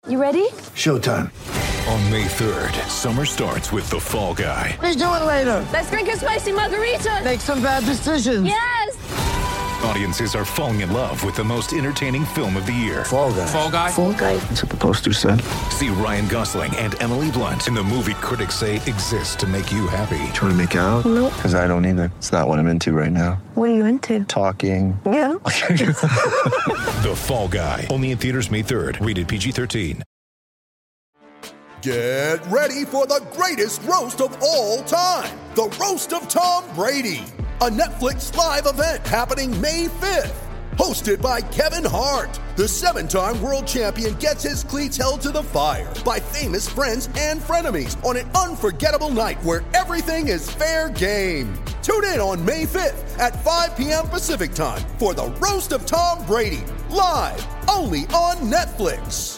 You ready? Showtime. On May 3rd, summer starts with The Fall Guy. Let's do it later. Let's drink a spicy margarita. Make some bad decisions. Yes! Audiences are falling in love with the most entertaining film of the year. Fall Guy. Fall Guy? Fall guy. That's what the poster said. See Ryan Gosling and Emily Blunt in the movie critics say exists to make you happy. Trying to make it out? Nope. Because I don't either. It's not what I'm into right now. What are you into? Talking. Yeah. The Fall Guy. Only in theaters May 3rd. Rated PG-13. Get ready for the greatest roast of all time. The Roast of Tom Brady. A Netflix live event happening May 5th. Hosted by Kevin Hart. The 7-time world champion gets his cleats held to the fire by famous friends and frenemies on an unforgettable night where everything is fair game. Tune in on May 5th at 5 p.m. Pacific time for the Roast of Tom Brady. Live only on Netflix.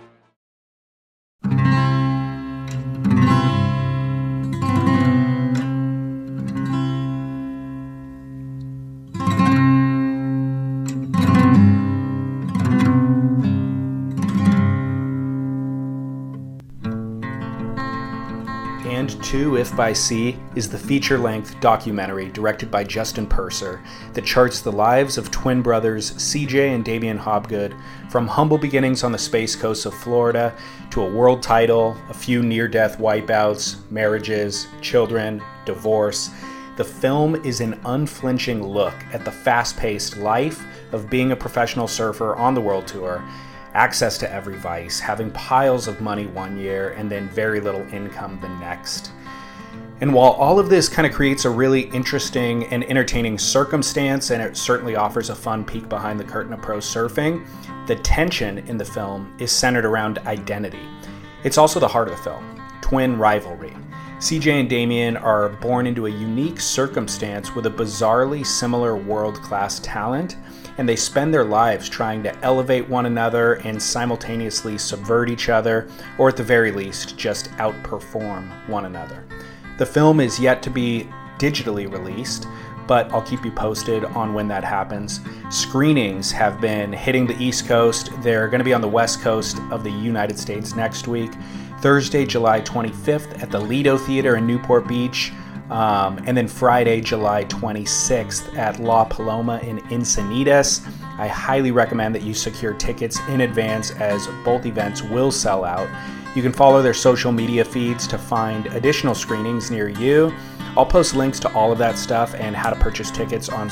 And Two, If by Sea, is the feature-length documentary directed by Justin Purser that charts the lives of twin brothers CJ and Damian Hobgood from humble beginnings on the space coast of Florida to a world title, a few near-death wipeouts, marriages, children, divorce. The film is an unflinching look at the fast-paced life of being a professional surfer on the world tour, access to every vice, having piles of money one year and then very little income the next. And while all of this kind of creates a really interesting and entertaining circumstance, and it certainly offers a fun peek behind the curtain of pro surfing, the tension in the film is centered around identity. It's also the heart of the film, twin rivalry. CJ and Damian are born into a unique circumstance with a bizarrely similar world-class talent, and they spend their lives trying to elevate one another and simultaneously subvert each other, or at the very least, just outperform one another. The film is yet to be digitally released, but I'll keep you posted on when that happens. Screenings have been hitting the East Coast. They're going to be on the West Coast of the United States next week. Thursday, July 25th at the Lido Theater in Newport Beach, and then Friday, July 26th at La Paloma in Encinitas. I highly recommend that you secure tickets in advance as both events will sell out. You can follow their social media feeds to find additional screenings near you. I'll post links to all of that stuff and how to purchase tickets on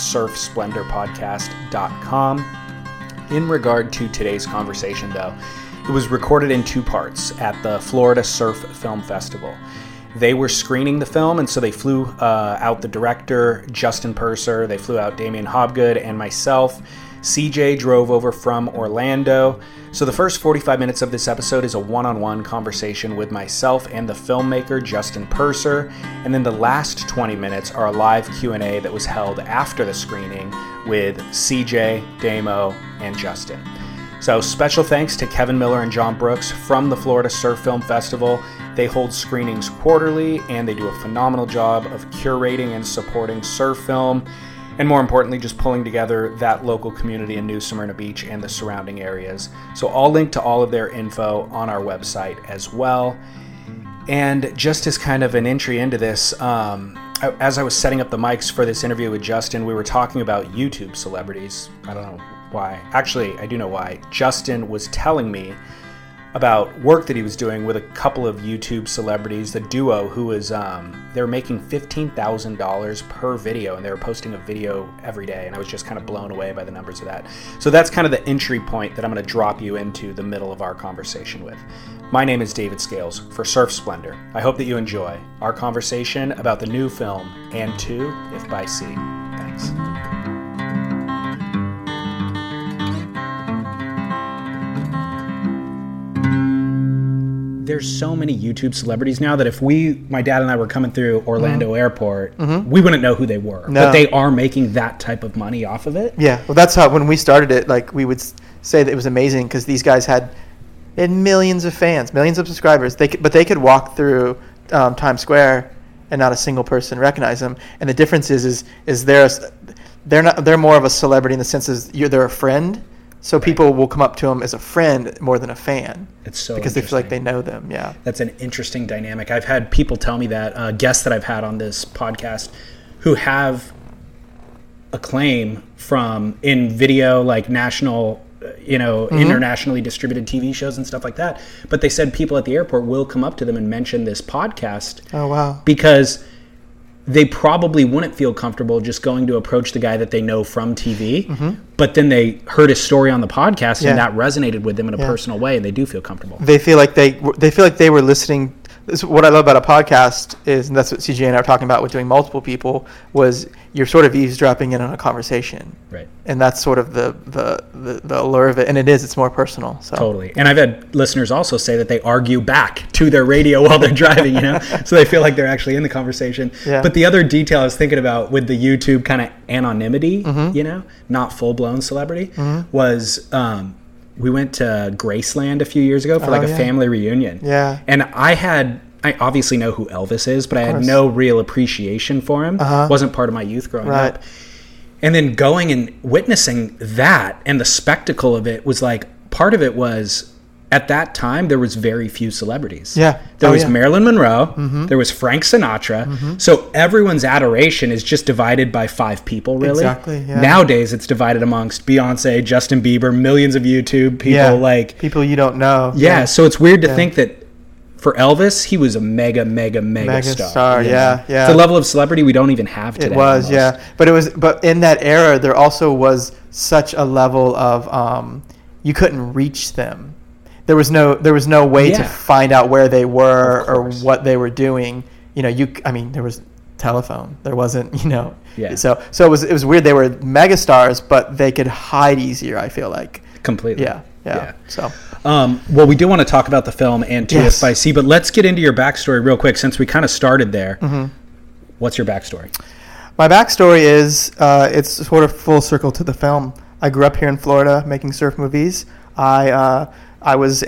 surfsplendorpodcast.com. In regard to today's conversation, though, it was recorded in two parts at the Florida Surf Film Festival. They were screening the film, and so they flew out the director, Justin Purser. They flew out Damian Hobgood and myself. CJ drove over from Orlando. So the first 45 minutes of this episode is a one-on-one conversation with myself and the filmmaker, Justin Purser. And then the last 20 minutes are a live Q&A that was held after the screening with CJ, Damo, and Justin. So special thanks to Kevin Miller and John Brooks from the Florida Surf Film Festival. They hold screenings quarterly, and they do a phenomenal job of curating and supporting surf film, and more importantly, just pulling together that local community in New Smyrna Beach and the surrounding areas. So I'll link to all of their info on our website as well. And just as kind of an entry into this, as I was setting up the mics for this interview with Justin, we were talking about YouTube celebrities. I don't know why. Actually, I do know why. Justin was telling me about work that he was doing with a couple of YouTube celebrities, the duo who was, they were making $15,000 per video, and they were posting a video every day, and I was just kind of blown away by the numbers of that. So that's kind of the entry point that I'm going to drop you into the middle of our conversation with. My name is David Scales for Surf Splendor. I hope that you enjoy our conversation about the new film, And Two, If by Sea. Thanks. There's so many YouTube celebrities now that if my dad and I were coming through Orlando Airport, we wouldn't know who they were. No. But they are making that type of money off of it. Yeah, well, that's how, when we started it, like, we would say that it was amazing because these guys had millions of fans, millions of subscribers. But they could walk through Times Square and not a single person recognize them. And the difference is they're more of a celebrity in the sense of they're a friend. So people will come up to them as a friend more than a fan. It's so because they feel like interesting. they know them. Yeah. That's an interesting dynamic. I've had people tell me that, guests that I've had on this podcast who have acclaim from in video, like national, internationally distributed TV shows and stuff like that. But they said people at the airport will come up to them and mention this podcast. Oh, wow. Because they probably wouldn't feel comfortable just going to approach the guy that they know from TV, but then they heard his story on the podcast and that resonated with them in a personal way, and they do feel comfortable. They feel like they were listening. This is what I love about a podcast is, and that's what CJ and I are talking about with doing multiple people, was you're sort of eavesdropping in on a conversation. Right. And that's sort of the allure of it. And it's more personal. So. Totally. And I've had listeners also say that they argue back to their radio while they're driving, so they feel like they're actually in the conversation. Yeah. But the other detail I was thinking about with the YouTube kind of anonymity, not full-blown celebrity, was we went to Graceland a few years ago for a family reunion. Yeah. And I obviously know who Elvis is, but I had no real appreciation for him. Wasn't part of my youth growing up. And then going and witnessing that and the spectacle of it was like, part of it was, at that time, there was very few celebrities. Yeah. There was Marilyn Monroe. There was Frank Sinatra. So everyone's adoration is just divided by 5 people, really. Exactly, yeah. Nowadays, it's divided amongst Beyonce, Justin Bieber, millions of YouTube people. People you don't know. Yeah, so it's weird to think that for Elvis, he was a mega star. Yeah. It's a level of celebrity we don't even have today. It was, almost. But in that era, there also was such a level of you couldn't reach them. There was no way to find out where they were or what they were doing. There was telephone. There wasn't, Yeah. So it was weird. They were megastars, but they could hide easier, I feel like. Completely. Yeah. So. Well, we do want to talk about the film and 2 by C, but let's get into your backstory real quick since we kind of started there. What's your backstory? My backstory is it's sort of full circle to the film. I grew up here in Florida making surf movies. I was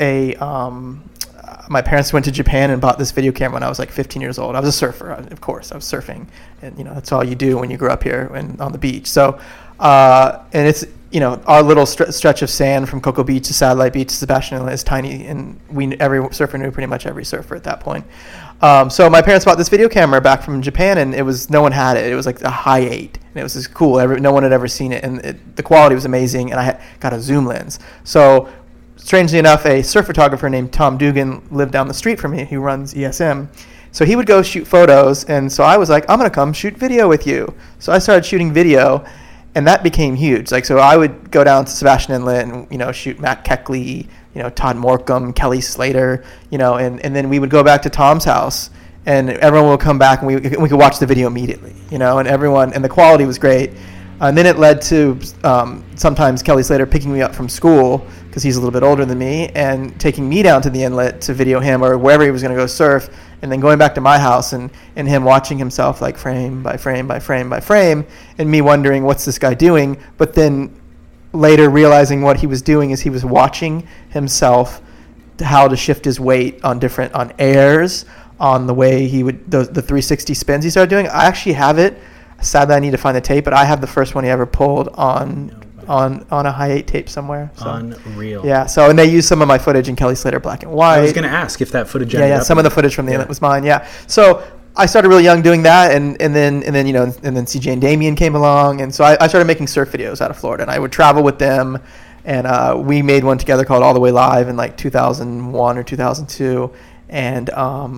my parents went to Japan and bought this video camera when I was like 15 years old. I was a surfer, of course. I was surfing, and that's all you do when you grow up here and on the beach. So, and it's our little stretch of sand from Cocoa Beach to Satellite Beach to Sebastian Inlet is tiny, and every surfer knew pretty much every surfer at that point. So my parents bought this video camera back from Japan, and no one had it. It was like a Hi8, and it was just cool. No one had ever seen it, and the quality was amazing. And I got a zoom lens. So strangely enough, a surf photographer named Tom Dugan lived down the street from me. He runs ESM. So he would go shoot photos, and so I was like, I'm going to come shoot video with you. So I started shooting video, and that became huge. So I would go down to Sebastian Inlet and, shoot Matt Keckley, Todd Morcom, Kelly Slater, and then we would go back to Tom's house, and everyone would come back, and we could watch the video immediately, and the quality was great. And then it led to sometimes Kelly Slater picking me up from school, because he's a little bit older than me, and taking me down to the inlet to video him or wherever he was going to go surf, and then going back to my house and him watching himself like frame by frame by frame by frame, and me wondering, what's this guy doing? But then later realizing what he was doing is he was watching himself, how to shift his weight on airs, on the way he would, the 360 spins he started doing. I actually have it. Sadly, I need to find the tape, but I have the first one he ever pulled on a Hi8 tape somewhere. So. Unreal. Yeah. So, and they used some of my footage in Kelly Slater black and white. I was going to ask if that footage. Some of the footage from the inlet was mine. Yeah. So I started really young doing that, and then CJ and Damien came along, and so I started making surf videos out of Florida, and I would travel with them, and we made one together called All the Way Live in like 2001 or 2002, and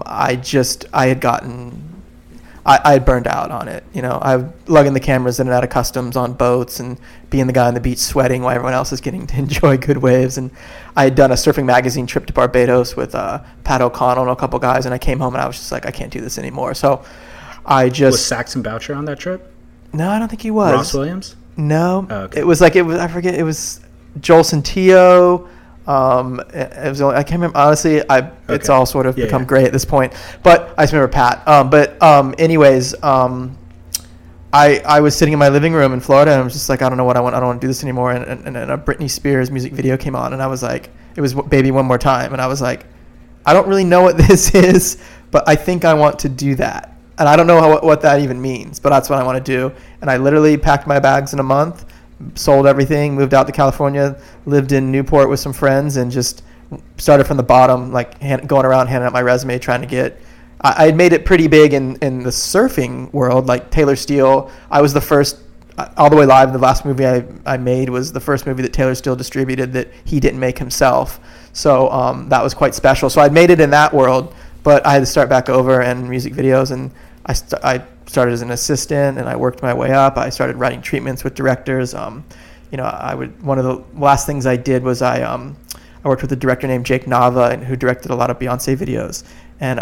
I had burned out on it. I was lugging the cameras in and out of customs on boats and being the guy on the beach sweating while everyone else is getting to enjoy good waves. And I had done a surfing magazine trip to Barbados with Pat O'Connell and a couple guys, and I came home and I was just like, I can't do this anymore. So was Saxon Boucher on that trip? No, I don't think he was. Ross Williams? No. Oh, okay. It was Joel Santillo. It was I can't remember, honestly. It's all sort of become gray at this point, but I just remember Pat. Anyways, I was sitting in my living room in Florida, and I was just like, I don't know what I want. I don't want to do this anymore. And a Britney Spears music video came on, and I was like, it was Baby One More Time, and I was like, I don't really know what this is, but I think I want to do that. And I don't know what that even means, but that's what I want to do. And I literally packed my bags in a month, sold everything, moved out to California, lived in Newport with some friends, and just started from the bottom, like going around handing out my resume, trying to get. I had made it pretty big in the surfing world, like Taylor Steele. I was the first, All the Way Live, the last movie I made was the first movie that Taylor Steele distributed that he didn't make himself. So that was quite special. So I'd made it in that world, but I had to start back over in music videos, and I started as an assistant, and I worked my way up. I started writing treatments with directors. One of the last things I did was I worked with a director named Jake Nava, and who directed a lot of Beyonce videos. And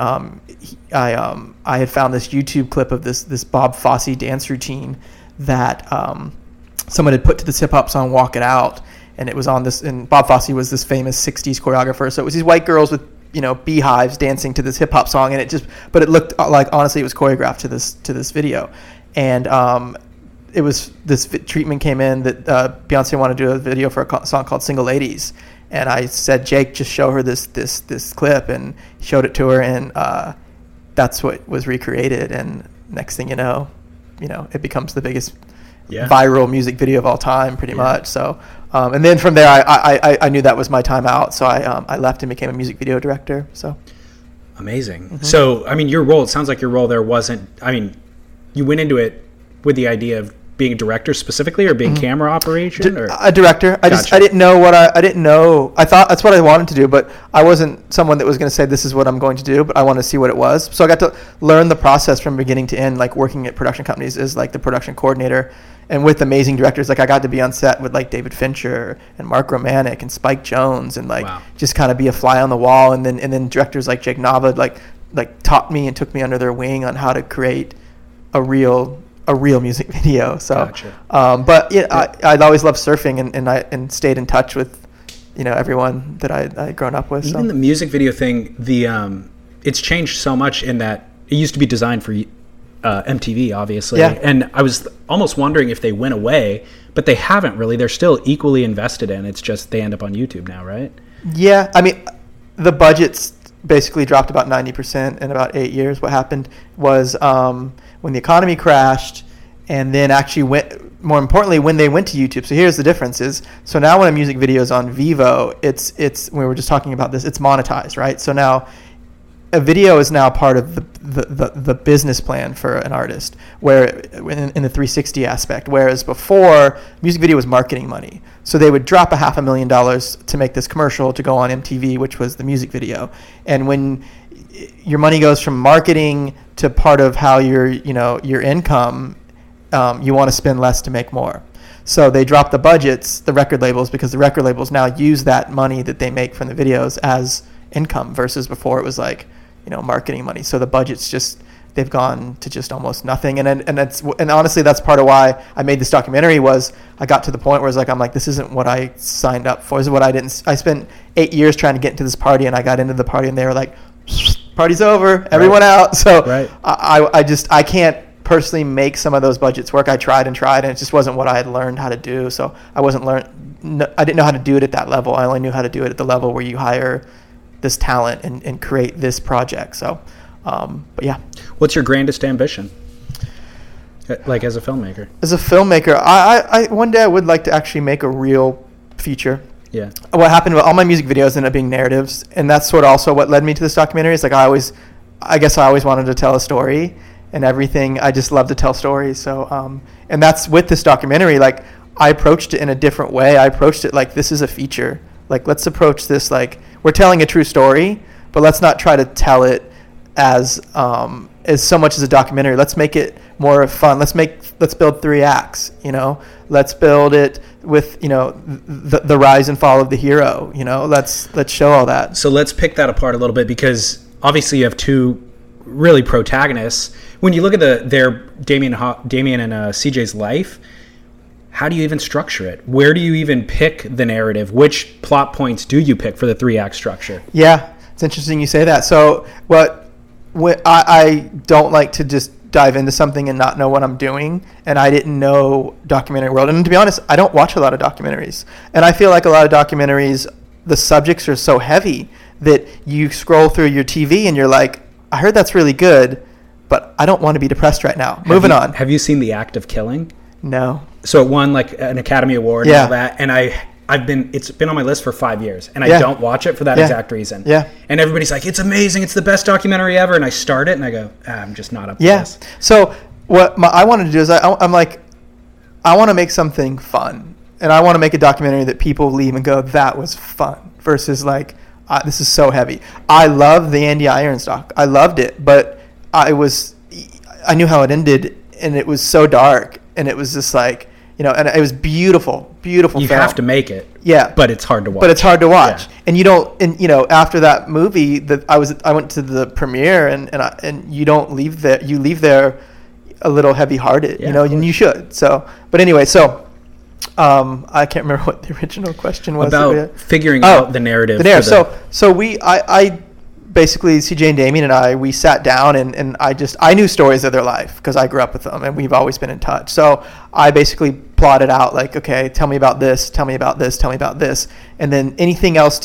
I had found this YouTube clip of this Bob Fosse dance routine that someone had put to this hip hop song "Walk It Out," and it was on this. And Bob Fosse was this famous '60s choreographer, so it was these white girls with beehives dancing to this hip hop song, and it looked like, honestly, it was choreographed to this video. And it was this treatment came in that Beyonce wanted to do a video for a song called "Single Ladies." And I said, Jake, just show her this clip, and showed it to her, and that's what was recreated. And next thing you know, it becomes the biggest viral music video of all time, pretty much. So, and then from there, I knew that was my time out, so I left and became a music video director. So, amazing. Mm-hmm. So, I mean, it sounds like your role there wasn't. I mean, you went into it with the idea of being a director specifically, or being camera operation, or a director. I didn't know I didn't know. I thought that's what I wanted to do, but I wasn't someone that was going to say this is what I'm going to do. But I wanted to see what it was. So I got to learn the process from beginning to end, like working at production companies as like the production coordinator, and with amazing directors. Like I got to be on set with like David Fincher and Mark Romanek and Spike Jonze, and like just kind of be a fly on the wall. And then directors like Jake Nava like taught me and took me under their wing on how to create a real music video. So, gotcha. But I'd always loved surfing, and stayed in touch with, everyone that I'd grown up with. Even the music video thing, it's changed so much in that it used to be designed for MTV, obviously. Yeah. And I was almost wondering if they went away, but they haven't really. They're still equally invested in. It's just they end up on YouTube now, right? Yeah. I mean, the budgets basically dropped about 90% in about 8 years. What happened was when the economy crashed, and then actually more importantly, when they went to YouTube. So here's the differences. So now when a music video is on Vevo, it's we were just talking about this, it's monetized, right? So now a video is now part of the business plan for an artist, where in the 360 aspect, whereas before, music video was marketing money. So they would drop $500,000 to make this commercial to go on MTV, which was the music video. And when your money goes from marketing to part of how your income, you want to spend less to make more. So they drop the budgets, the record labels, because the record labels now use that money that they make from the videos as income, versus before it was like, marketing money. So the budgets they've gone to just almost nothing. And honestly, that's part of why I made this documentary. Was I got to the point where I'm like, this isn't what I signed up for. This is what I spent 8 years trying to get into this party, and I got into the party, and they were like, party's over, everyone out. So I can't personally make some of those budgets work. I tried, and it just wasn't what I had learned how to do. So I didn't know how to do it at that level. I only knew how to do it at the level where you hire this talent and create this project. So, but yeah. What's your grandest ambition? Like as a filmmaker? As a filmmaker, I one day I would like to actually make a real feature. Yeah. What happened with all my music videos ended up being narratives, and that's sort of also what led me to this documentary. It's like I guess I always wanted to tell a story, and everything. I just love to tell stories. So, and that's with this documentary. Like I approached it in a different way. I approached it like, this is a feature. Like, let's approach this like we're telling a true story, but let's not try to tell it as so much as a documentary. Let's make it more fun. Let's build 3 acts. Let's build it with the rise and fall of the hero. Let's show all that. So let's pick that apart a little bit, because obviously you have 2 really protagonists. When you look at their Damien and CJ's life, how do you even structure it? Where do you even pick the narrative? Which plot points do you pick for the 3-act structure? Yeah, it's interesting you say that. So I don't like to just dive into something and not know what I'm doing, and I didn't know documentary world. And to be honest, I don't watch a lot of documentaries. And I feel like a lot of documentaries, the subjects are so heavy that you scroll through your TV and you're like, I heard that's really good, but I don't want to be depressed right now. Moving on. Have you seen The Act of Killing? No. So it won like an Academy Award and Yeah. all that. And it's been on my list for 5 years, and I don't watch it for that exact reason. Yeah. And everybody's like, it's amazing. It's the best documentary ever. And I start it and I go, I'm just not up to Yeah. this. So what I wanted to do is I'm like, I want to make something fun, and I want to make a documentary that people leave and go, that was fun, versus like, this is so heavy. I love the Andy Irons doc. I loved it, but I knew how it ended, and it was so dark, and it was just like, and it was beautiful You film. have to make it. Yeah. But it's hard to watch. But it's hard to watch, Yeah. and you don't. And after that movie, I went to the premiere, and you don't leave there. You leave there a little heavy-hearted, Yeah, of and you should. So, but anyway, I can't remember what the original question was. About figuring out the narrative. The narrative. I basically, CJ and Damien and I sat down and I knew stories of their life because I grew up with them and we've always been in touch. So I basically plotted out like, okay, tell me about this, tell me about this, tell me about this, and then anything else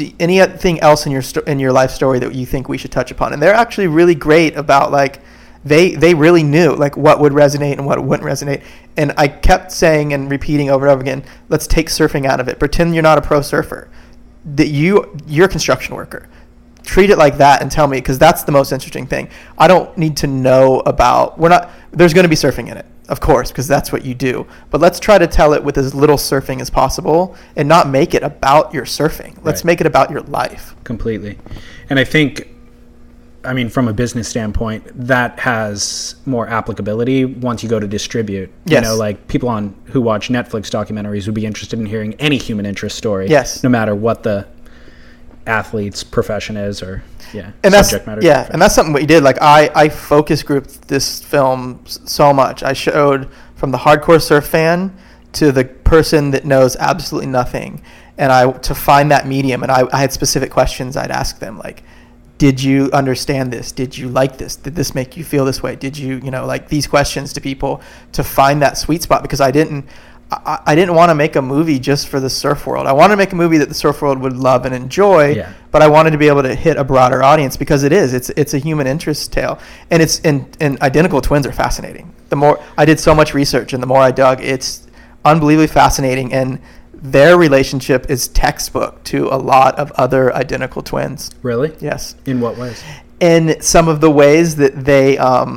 in your life story that you think we should touch upon. And they're actually really great about like, they really knew like what would resonate and what wouldn't resonate. And I kept saying and repeating over and over again, let's take surfing out of it. Pretend you're not a pro surfer, that you're a construction worker. Treat it like that and tell me, because that's the most interesting thing. I don't need to know about, there's going to be surfing in it, of course, because that's what you do. But let's try to tell it with as little surfing as possible and not make it about your surfing. Let's make it about your life. Completely. And I think, from a business standpoint, that has more applicability once you go to distribute. Yes. Like people who watch Netflix documentaries would be interested in hearing any human interest story. Yes. No matter what the athlete's profession is or and subject matter. And that's something we did. Like I focus grouped this film so much. I showed from the hardcore surf fan to the person that knows absolutely nothing, and to find that medium. And I had specific questions I'd ask them, like, did you understand this? Did you like this? Did this make you feel this way? Did you, like these questions to people to find that sweet spot, because I didn't want to make a movie just for the surf world. I wanted to make a movie that the surf world would love and enjoy, but I wanted to be able to hit a broader audience, because it's a human interest tale. And and Identical Twins are fascinating. The more I did so much research and the more I dug, it's unbelievably fascinating, and their relationship is textbook to a lot of other identical twins. Really? Yes. In what ways? In some of the ways that they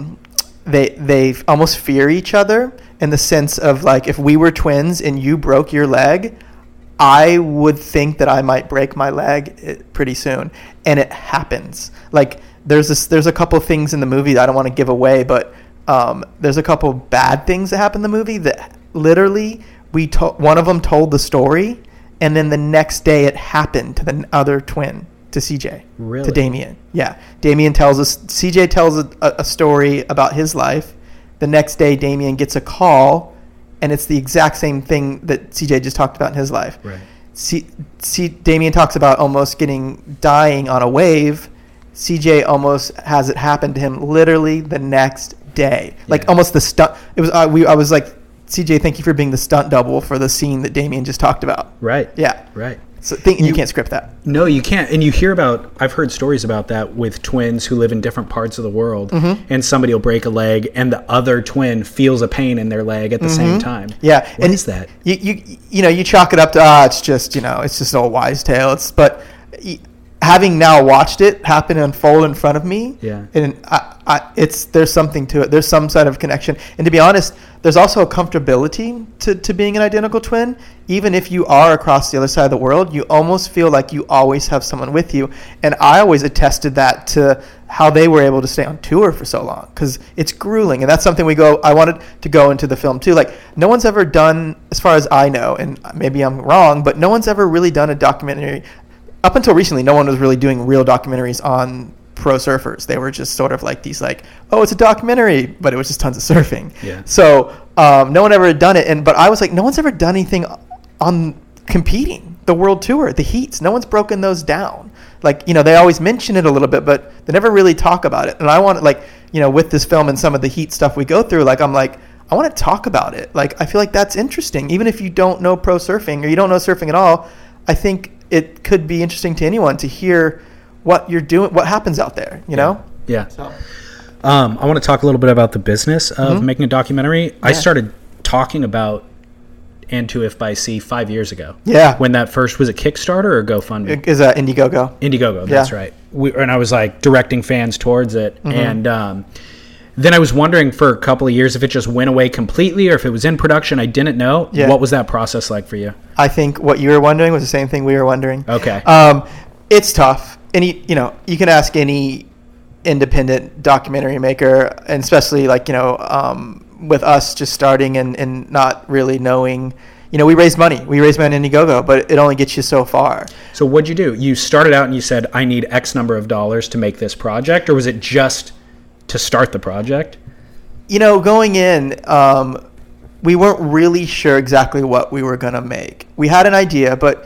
almost fear each other, in the sense of like, if we were twins and you broke your leg, I would think that I might break my leg pretty soon. And it happens. Like there's a couple of things in the movie that I don't want to give away, but there's a couple bad things that happen in the movie that literally one of them told the story, and then the next day it happened to the other twin, to CJ. Really? To Damien. Yeah. Damien CJ tells a story about his life. The next day Damien gets a call, and it's the exact same thing that CJ just talked about in his life. Right. Damien talks about almost dying on a wave. CJ almost has it happen to him literally the next day. Like almost the stunt. It was I was like, CJ, thank you for being the stunt double for the scene that Damien just talked about. Right. Yeah. Right. So you can't script that. No, you can't. And you hear I've heard stories about that with twins who live in different parts of the world, and somebody will break a leg and the other twin feels a pain in their leg at the same time. Yeah. What is that? You chalk it up to, it's just an old wise tale. Having now watched it happen and unfold in front of me, and there's something to it. There's some sort of connection, and to be honest, there's also a comfortability to being an identical twin. Even if you are across the other side of the world, you almost feel like you always have someone with you. And I always attested that to how they were able to stay on tour for so long, because it's grueling, and that's something I wanted to go into the film too. Like, no one's ever done, as far as I know, and maybe I'm wrong, but no one's ever really done a documentary. Up until recently, no one was really doing real documentaries on pro surfers. They were just sort of like these, like, oh, it's a documentary, but it was just tons of surfing. Yeah. So no one ever had done it, but I was like, no one's ever done anything on competing, the world tour, the heats. No one's broken those down. Like, they always mention it a little bit, but they never really talk about it. And I want, like, with this film and some of the heat stuff we go through, like, I'm like, I want to talk about it. Like, I feel like that's interesting. Even if you don't know pro surfing or you don't know surfing at all, I think it could be interesting to anyone to hear what you're doing, what happens out there, know? Yeah. So. I want to talk a little bit about the business of making a documentary. I started talking about and 2 If by C 5 years ago. Yeah. When that first, was it Kickstarter or GoFundMe? Is Indiegogo. Indiegogo, that's Yeah. right. And I was like directing fans towards it. And then I was wondering for a couple of years if it just went away completely or if it was in production. I didn't know. Yeah. What was that process like for you? I think what you were wondering was the same thing we were wondering. Okay. It's tough. You can ask any independent documentary maker, and especially with us just starting and not really knowing. We raised money. We raised money in Indiegogo, but it only gets you so far. So what'd you do? You started out and you said, I need X number of dollars to make this project, or was it just to start the project? Going in, we weren't really sure exactly what we were going to make. We had an idea, but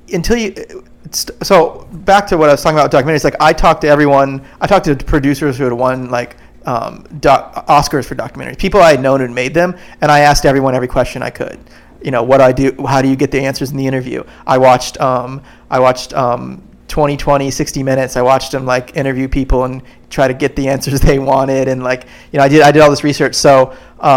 so back to what I was talking about with documentaries, I talked to everyone. I talked to producers who had won Oscars for documentaries, people I had known who had made them, and I asked everyone every question I could. What do I do? How do you get the answers in the interview? I watched 2020, 60 Minutes. I watched them interview people and try to get the answers they wanted, and I did all this research. So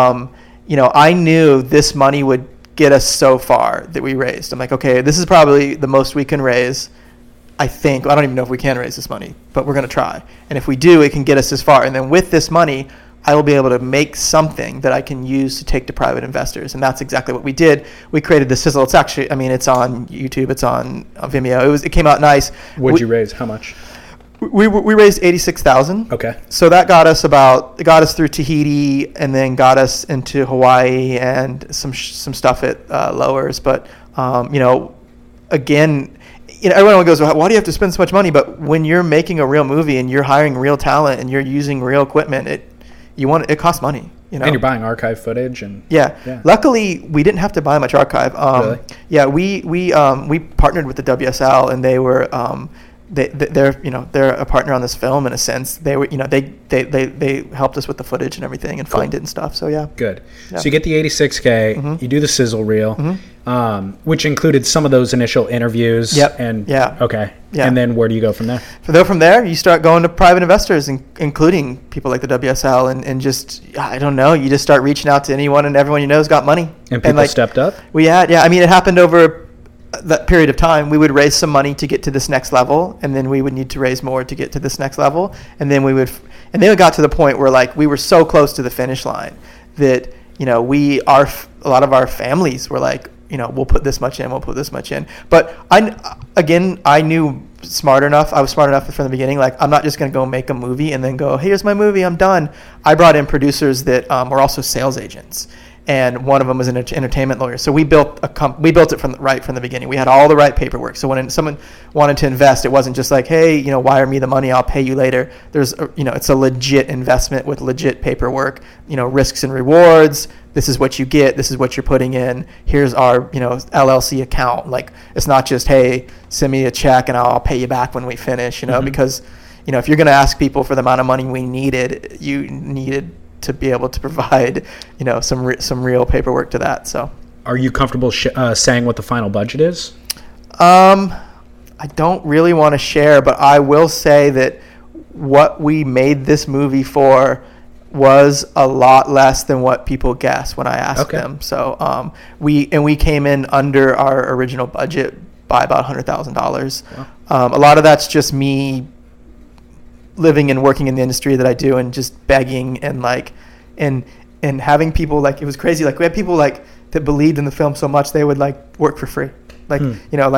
I knew this money would get us so far that we raised. I'm like, okay, this is probably the most we can raise. I think, I don't even know if we can raise this money, but we're going to try. And if we do, it can get us this far. And then with this money, I will be able to make something that I can use to take to private investors. And that's exactly what we did. We created the Sizzle. It's actually, it's on YouTube. It's on Vimeo. It came out nice. What'd you raise? How much? We raised $86,000. Okay. So that got us through Tahiti, and then got us into Hawaii and some stuff at Lowers. But again, everyone goes, well, why do you have to spend so much money? But when you're making a real movie and you're hiring real talent and you're using real equipment, it costs money. And you're buying archive footage and yeah. Luckily, we didn't have to buy much archive. Really? Yeah, we partnered with the WSL, and they were they're a partner on this film in a sense. They were they helped us with the footage and everything and find it and stuff. So yeah. Good. Yeah. So you get the 86K. You do the sizzle reel, which included some of those initial interviews. Yep. And yeah. Okay. Yeah. And then where do you go from there? From there, you start going to private investors, including people like the WSL, and just, I don't know, you just start reaching out to anyone and everyone you know has got money. And people stepped up? It happened over that period of time. We would raise some money to get to this next level, and then we would need to raise more to get to this next level, and then it got to the point where we were so close to the finish line that a lot of our families were like, we'll put this much in, we'll put this much in. But I knew smart enough. I was smart enough from the beginning. I'm not just going to go make a movie and then go, here's my movie, I'm done. I brought in producers that were also sales agents, and one of them was an entertainment lawyer. So we built it from the beginning. We had all the right paperwork. So when someone wanted to invest, it wasn't just like, hey, wire me the money, I'll pay you later. It's a legit investment with legit paperwork. Risks and rewards. This is what you get. This is what you're putting in. Here's our LLC account. It's not just, hey, send me a check and I'll pay you back when we finish. Because if you're going to ask people for the amount of money we needed, you needed to be able to provide, some real paperwork to that. So, are you comfortable saying what the final budget is? I don't really want to share, but I will say that what we made this movie for was a lot less than what people guess when I asked them. So, we came in under our original budget by about $100,000. Wow. A lot of that's just me living and working in the industry that I do, and just begging and and having people it was crazy. We had people that believed in the film so much they would work for free. Do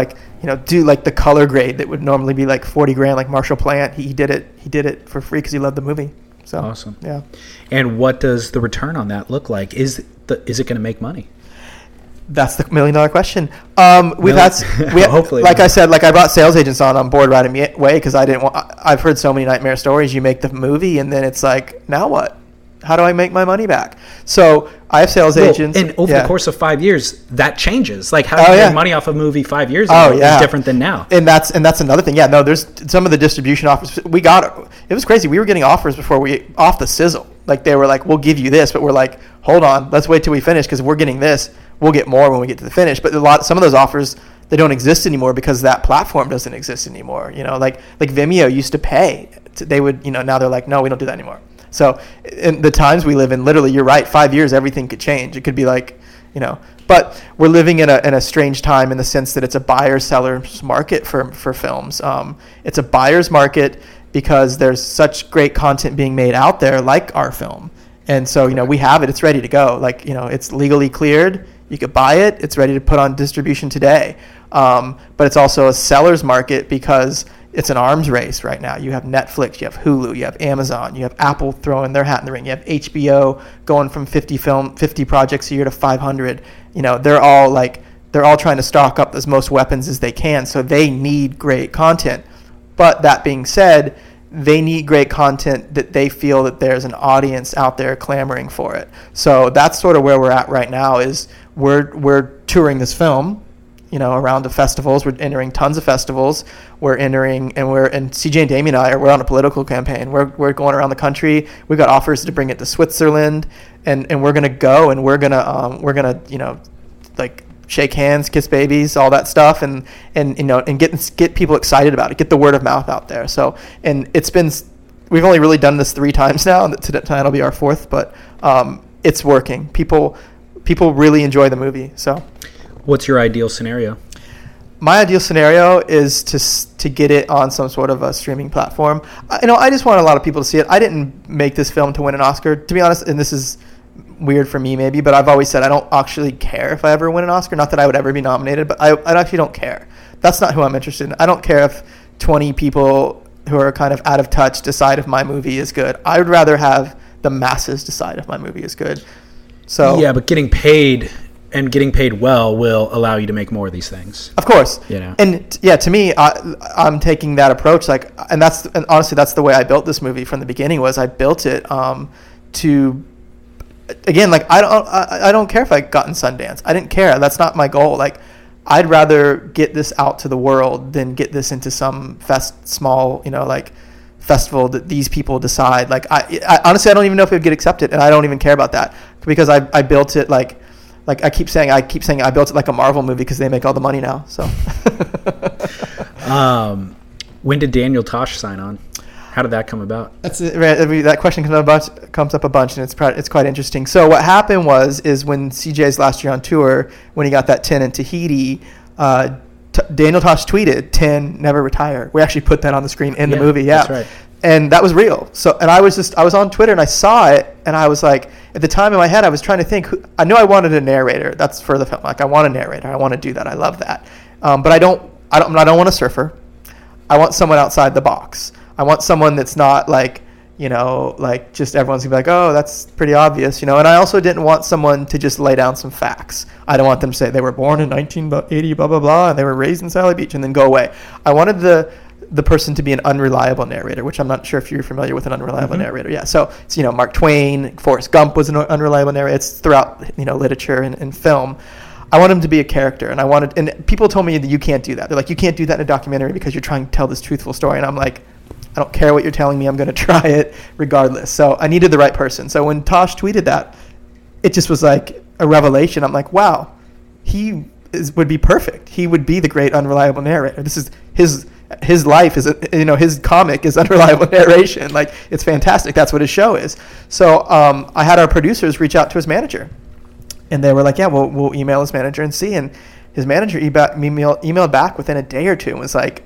the color grade that would normally be $40,000, like Marshall Plant. He did it for free because he loved the movie. So awesome. Yeah. And what does the return on that look like? Is it going to make money? That's the $1 million question. Hopefully, I said, I brought sales agents on board right away because I've heard so many nightmare stories. You make the movie and then it's now what? How do I make my money back? So I have sales agents. And over the course of 5 years, that changes. How do you make money off a movie 5 years ago is different than now. And that's another thing. Yeah, no, there's some of the distribution offers. It was crazy. We were getting offers before off the sizzle. They were like, we'll give you this, but we're like, hold on, let's wait till we finish because we're getting this. We'll get more when we get to the finish. But some of those offers, they don't exist anymore because that platform doesn't exist anymore. Like Vimeo used to pay. They would, now they're like, no, we don't do that anymore. So in the times we live in, literally, you're right, 5 years, everything could change. It could be you know. But we're living in a strange time in the sense that it's a buyer-seller's market for films. It's a buyer's market because there's such great content being made out there, like our film. And so, you know, we have it. It's ready to go. Like, you know, it's legally cleared. You could buy it. It's ready to put on distribution today. But it's also a seller's market because it's an arms race right now. You have Netflix, you have Hulu, you have Amazon, you have Apple throwing their hat in the ring. You have HBO going from 50 projects a year to 500. You know, they're all trying to stock up as most weapons as they can. So they need great content. But that being said, they need great content that they feel that there's an audience out there clamoring for it. So that's sort of where we're at right now. Is we're touring this film, you know, around the festivals. We're entering tons of festivals. And CJ and Damien and I we're on a political campaign. We're going around the country. We've got offers to bring it to Switzerland, and we're gonna go and we're gonna you know, like, shake hands, kiss babies, all that stuff, and you know, and get people excited about it, get the word of mouth out there. So, and we've only really done this 3 times now, and tonight will be our 4th, but it's working. People really enjoy the movie. So, what's your ideal scenario? My ideal scenario is to get it on some sort of a streaming platform. I just want a lot of people to see it. I didn't make this film to win an Oscar, to be honest, and this is weird for me maybe, but I've always said I don't actually care if I ever win an Oscar. Not that I would ever be nominated, but I actually don't care. That's not who I'm interested in. I don't care if 20 people who are kind of out of touch decide if my movie is good. I would rather have the masses decide if my movie is good. So yeah, but getting paid well will allow you to make more of these things. Of course. You know. And yeah, to me, I'm taking that approach, like, and honestly that's the way I built this movie from the beginning. Was I built it to, again, like, I don't care if I got in Sundance. I didn't care. That's not my goal. Like, I'd rather get this out to the world than get this into some small, you know, like, festival that these people decide. Like, I honestly, I don't even know if it would get accepted, and I don't even care about that because I built it like I keep saying I built it like a Marvel movie because they make all the money now. So, when did Daniel Tosh sign on? How did that come about? That question comes up a bunch, and it's quite interesting. So what happened is when CJ's last year on tour, when he got that 10 in Tahiti, Daniel Tosh tweeted 10 never retire. We actually put that on the screen in the movie. Yeah, that's right. And that was real. So, and I was on Twitter and I saw it, and I was like, at the time in my head, I was trying to think. I knew I wanted a narrator. That's for the film. Like, I want a narrator. I want to do that. I love that. But I don't want a surfer. I want someone outside the box. I want someone that's not like, you know, like just everyone's gonna be like, oh, that's pretty obvious, you know. And I also didn't want someone to just lay down some facts. I don't want them to say they were born in 1980, blah, blah, blah, and they were raised in Sally Beach and then go away. I wanted the person to be an unreliable narrator, which I'm not sure if you're familiar with an unreliable narrator. Yeah, so it's, you know, Mark Twain, Forrest Gump was an unreliable narrator. It's throughout, you know, literature and film. I want him to be a character, and people told me that you can't do that. They're like, you can't do that in a documentary because you're trying to tell this truthful story. And I'm like, I don't care what you're telling me. I'm going to try it regardless. So I needed the right person. So when Tosh tweeted that, it just was like a revelation. I'm like, wow, would be perfect. He would be the great unreliable narrator. This is his life is, you know, his comic is unreliable narration. Like, it's fantastic. That's what his show is. So I had our producers reach out to his manager, and they were like, yeah, we'll email his manager and see. And his manager emailed back within a day or two and was like,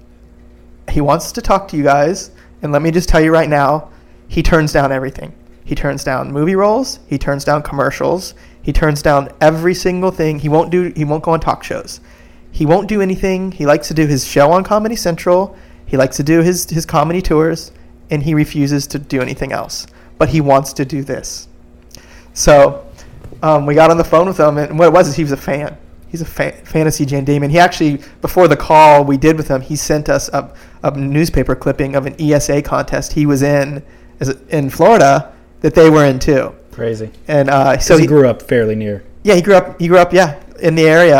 he wants to talk to you guys, and let me just tell you right now, he turns down everything. He turns down movie roles. He turns down commercials. He turns down every single thing. He won't go on talk shows. He won't do anything. He likes to do his show on Comedy Central. He likes to do his comedy tours, and he refuses to do anything else. But he wants to do this. So we got on the phone with him, and what it was is he was a fan. He's a fan of CJ and Damien. He actually, before the call we did with him, he sent us a newspaper clipping of an ESA contest he was in Florida that they were in too. Crazy. And so he grew up fairly near. Yeah, he grew up in the area,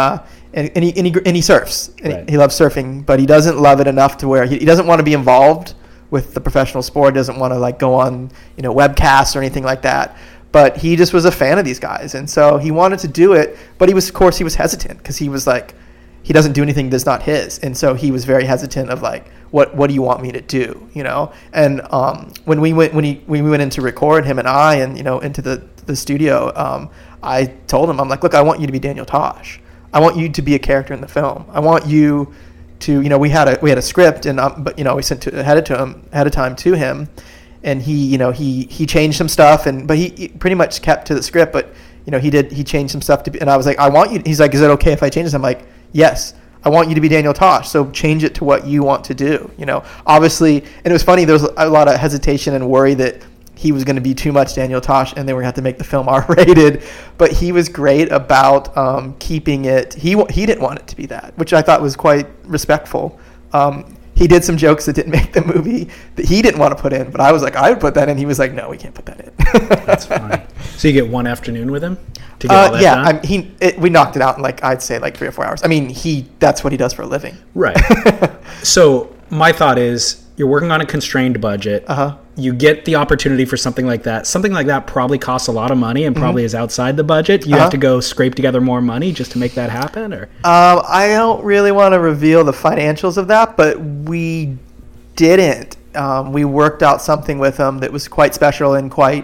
and he surfs. And right. He loves surfing, but he doesn't love it enough to where he doesn't want to be involved with the professional sport. Doesn't want to like go on, you know, webcasts or anything like that. But he just was a fan of these guys, and so he wanted to do it. But he was hesitant because he was like, he doesn't do anything that's not his, and so he was very hesitant of like, what do you want me to do, you know? And when we went in to record, him and I, and you know, into the the studio, I told him, I'm like, look, I want you to be Daniel Tosh. I want you to be a character in the film. I want you to, we had a script, and but we sent ahead of time to him, and he changed some stuff, but he pretty much kept to the script, but he changed some stuff and I was like, I want you. He's like, is it okay if I change this? I'm like, yes. I want you to be Daniel Tosh, so change it to what you want to do. Obviously, and it was funny. There was a lot of hesitation and worry that he was going to be too much Daniel Tosh, and they were going to have to make the film R-rated. But he was great about keeping it. He didn't want it to be that, which I thought was quite respectful. He did some jokes that didn't make the movie that he didn't want to put in, but I was like, I would put that in. He was like, no, we can't put that in. That's funny. So you get one afternoon with him to get all that done? We knocked it out in I'd say 3 or 4 hours. I mean, that's what he does for a living. Right. So my thought is, you're working on a constrained budget. You get the opportunity for something like that. Something like that probably costs a lot of money and probably is outside the budget. You have to go scrape together more money just to make that happen? Or I don't really want to reveal the financials of that, but we didn't. We worked out something with him that was quite special and quite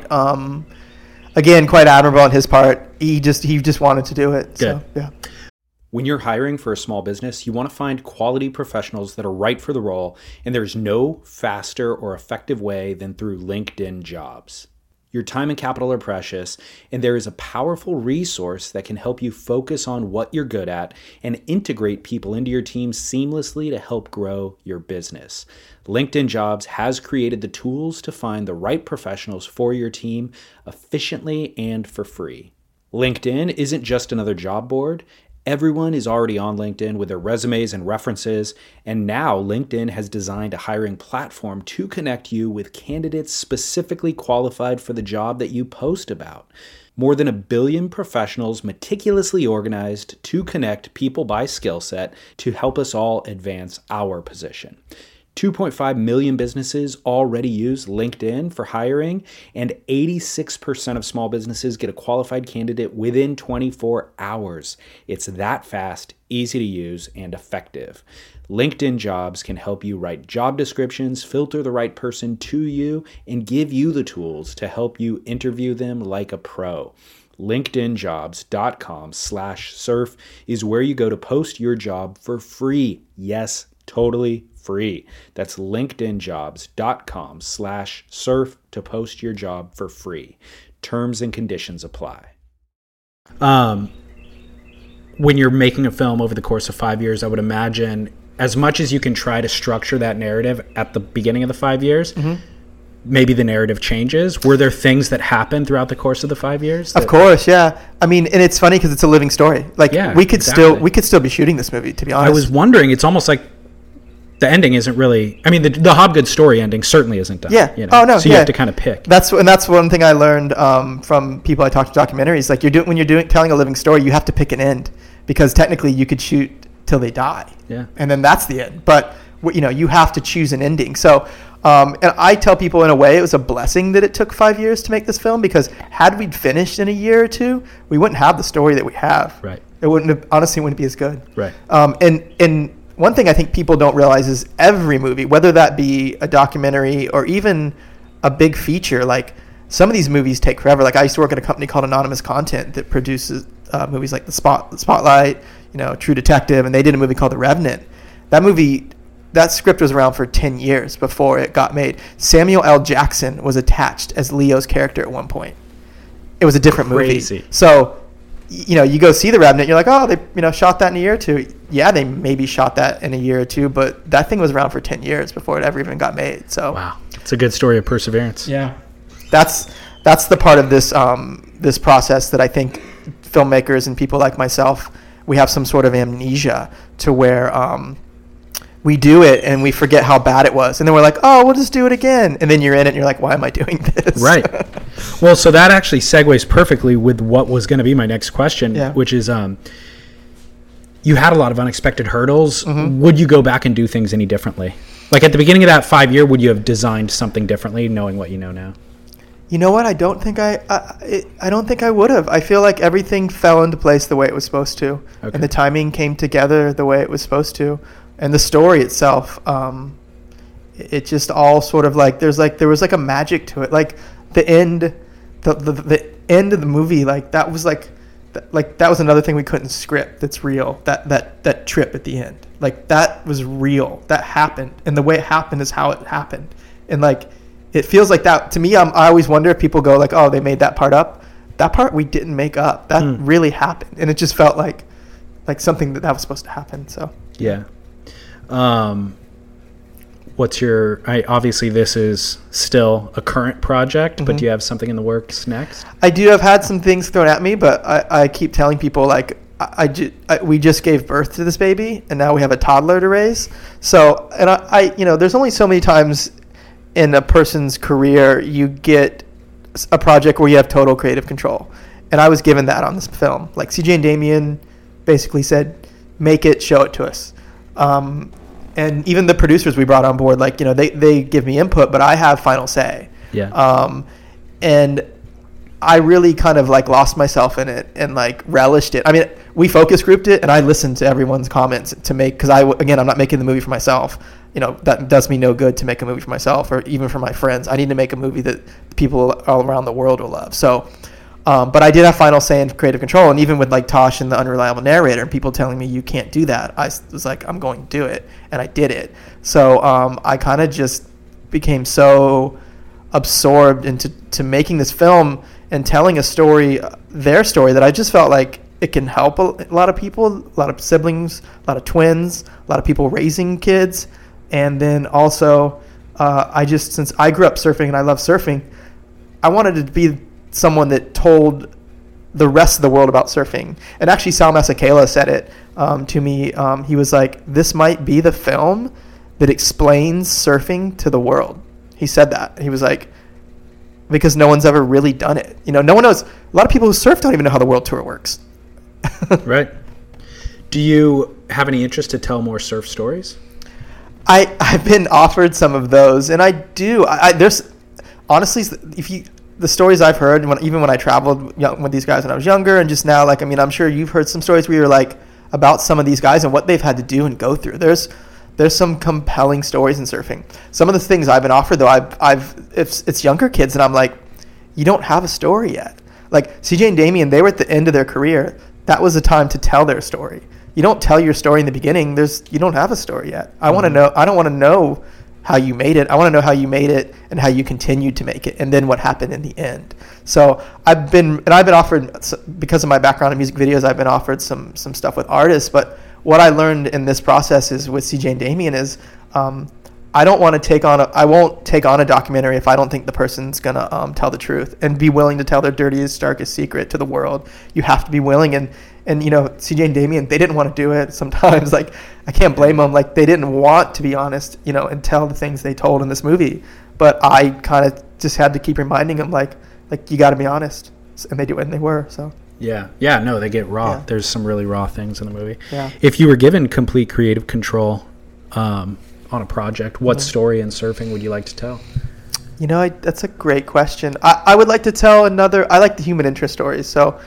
admirable on his part. He just wanted to do it. Good. So, yeah. When you're hiring for a small business, you want to find quality professionals that are right for the role, and there's no faster or effective way than through LinkedIn Jobs. Your time and capital are precious, and there is a powerful resource that can help you focus on what you're good at and integrate people into your team seamlessly to help grow your business. LinkedIn Jobs has created the tools to find the right professionals for your team efficiently and for free. LinkedIn isn't just another job board. Everyone is already on LinkedIn with their resumes and references, and now LinkedIn has designed a hiring platform to connect you with candidates specifically qualified for the job that you post about. More than 1 billion professionals meticulously organized to connect people by skill set to help us all advance our position. 2.5 million businesses already use LinkedIn for hiring, and 86% of small businesses get a qualified candidate within 24 hours. It's that fast, easy to use, and effective. LinkedIn Jobs can help you write job descriptions, filter the right person to you, and give you the tools to help you interview them like a pro. LinkedInjobs.com/surf is where you go to post your job for free. Yes, totally free. That's LinkedInjobs.com/surf to post your job for free. Terms and conditions apply. When you're making a film over the course of 5 years, I would imagine as much as you can try to structure that narrative at the beginning of the 5 years, maybe the narrative changes. Were there things that happened throughout the course of the 5 years? Of course, yeah. I mean, and it's funny because it's a living story. We could still be shooting this movie, to be honest. I was wondering, it's almost like the ending isn't really. I mean, the Hobgood story ending certainly isn't done. Yeah. Oh no. So you have to kind of pick. That's one thing I learned from people I talk to documentaries. Like when you're telling a living story, you have to pick an end because technically you could shoot till they die. Yeah. And then that's the end. But you have to choose an ending. So, and I tell people in a way it was a blessing that it took 5 years to make this film because had we finished in a year or two, we wouldn't have the story that we have. Right. It wouldn't be as good. Right. And one thing I think people don't realize is every movie, whether that be a documentary or even a big feature, like some of these movies take forever. Like I used to work at a company called Anonymous Content that produces movies like The Spotlight, True Detective, and they did a movie called The Revenant. That script was around for 10 years before it got made. Samuel L. Jackson was attached as Leo's character at one point. It was a different movie. So, you go see The Revenant, you're like, oh, they shot that in a year or two. Yeah, they maybe shot that in a year or two, but that thing was around for 10 years before it ever even got made. So wow, it's a good story of perseverance. Yeah, that's the part of this this process that I think filmmakers and people like myself, we have some sort of amnesia to where we do it and we forget how bad it was, and then we're like, oh, we'll just do it again, and then you're in it and you're like, why am I doing this? Right. Well, so that actually segues perfectly with what was going to be my next question, which is you had a lot of unexpected hurdles. Would you go back and do things any differently? Like at the beginning of that 5 year, would you have designed something differently knowing what you know now? You know what? I don't think I would have. I feel like everything fell into place the way it was supposed to, and the timing came together the way it was supposed to, and the story itself, it just all sort of there was like a magic to it. Like the end, the end of the movie, like that was like that was another thing we couldn't script. That's real. That trip at the end, like that was real. That happened, and the way it happened is how it happened. And like it feels like that to me. I always wonder if people go like, oh, they made that part up. That part we didn't make up. That really happened, and it just felt like something that was supposed to happen. So yeah. What's your? Obviously, this is still a current project, but do you have something in the works next? I do. I've had some things thrown at me, but I keep telling people like we just gave birth to this baby, and now we have a toddler to raise. So, and I there's only so many times in a person's career you get a project where you have total creative control, and I was given that on this film. Like CJ and Damien basically said, "Make it, show it to us." And even the producers we brought on board, like, they give me input, but I have final say. Yeah. And I really kind of like lost myself in it and like relished it. I mean, we focus grouped it, and I listened to everyone's comments to make, because I'm not making the movie for myself. That does me no good to make a movie for myself or even for my friends. I need to make a movie that people all around the world will love. So, but I did have final say in creative control, and even with like Tosh and the unreliable narrator and people telling me you can't do that, I was like, I'm going to do it, and I did it. So I kind of just became so absorbed into making this film and telling a story, their story, that I just felt like it can help a lot of people, a lot of siblings, a lot of twins, a lot of people raising kids, and then also since I grew up surfing and I love surfing, I wanted to be someone that told the rest of the world about surfing. And actually Sal Masekela said it to me. He was like, this might be the film that explains surfing to the world. He said that. He was like, because no one's ever really done it. No one knows. A lot of people who surf don't even know how the world tour works. Right. Do you have any interest to tell more surf stories? I've been offered some of those, and I do. There's honestly, the stories I've heard, even when I traveled with these guys when I was younger, and just now, like, I mean, I'm sure you've heard some stories where you're like about some of these guys and what they've had to do and go through. There's some compelling stories in surfing. Some of the things I've been offered, though, it's younger kids, and I'm like, you don't have a story yet. Like CJ and Damien, they were at the end of their career. That was the time to tell their story. You don't tell your story in the beginning. You don't have a story yet. I want to know. I don't want to know how you made it. I want to know how you made it and how you continued to make it, and then what happened in the end. So I've been offered, because of my background in music videos, I've been offered some stuff with artists. But what I learned in this process is with CJ and Damien is I won't take on a documentary if I don't think the person's gonna tell the truth and be willing to tell their dirtiest, darkest secret to the world. You have to be willing, and CJ and Damien, they didn't want to do it. Sometimes, like, I can't blame them. Like, they didn't want to be honest, and tell the things they told in this movie. But I kind of just had to keep reminding them, like you got to be honest, and they do, and they were. So. Yeah. No, they get raw. Yeah. There's some really raw things in the movie. Yeah. If you were given complete creative control on a project, what story in surfing would you like to tell? That's a great question. I would like to tell I like the human interest stories. So,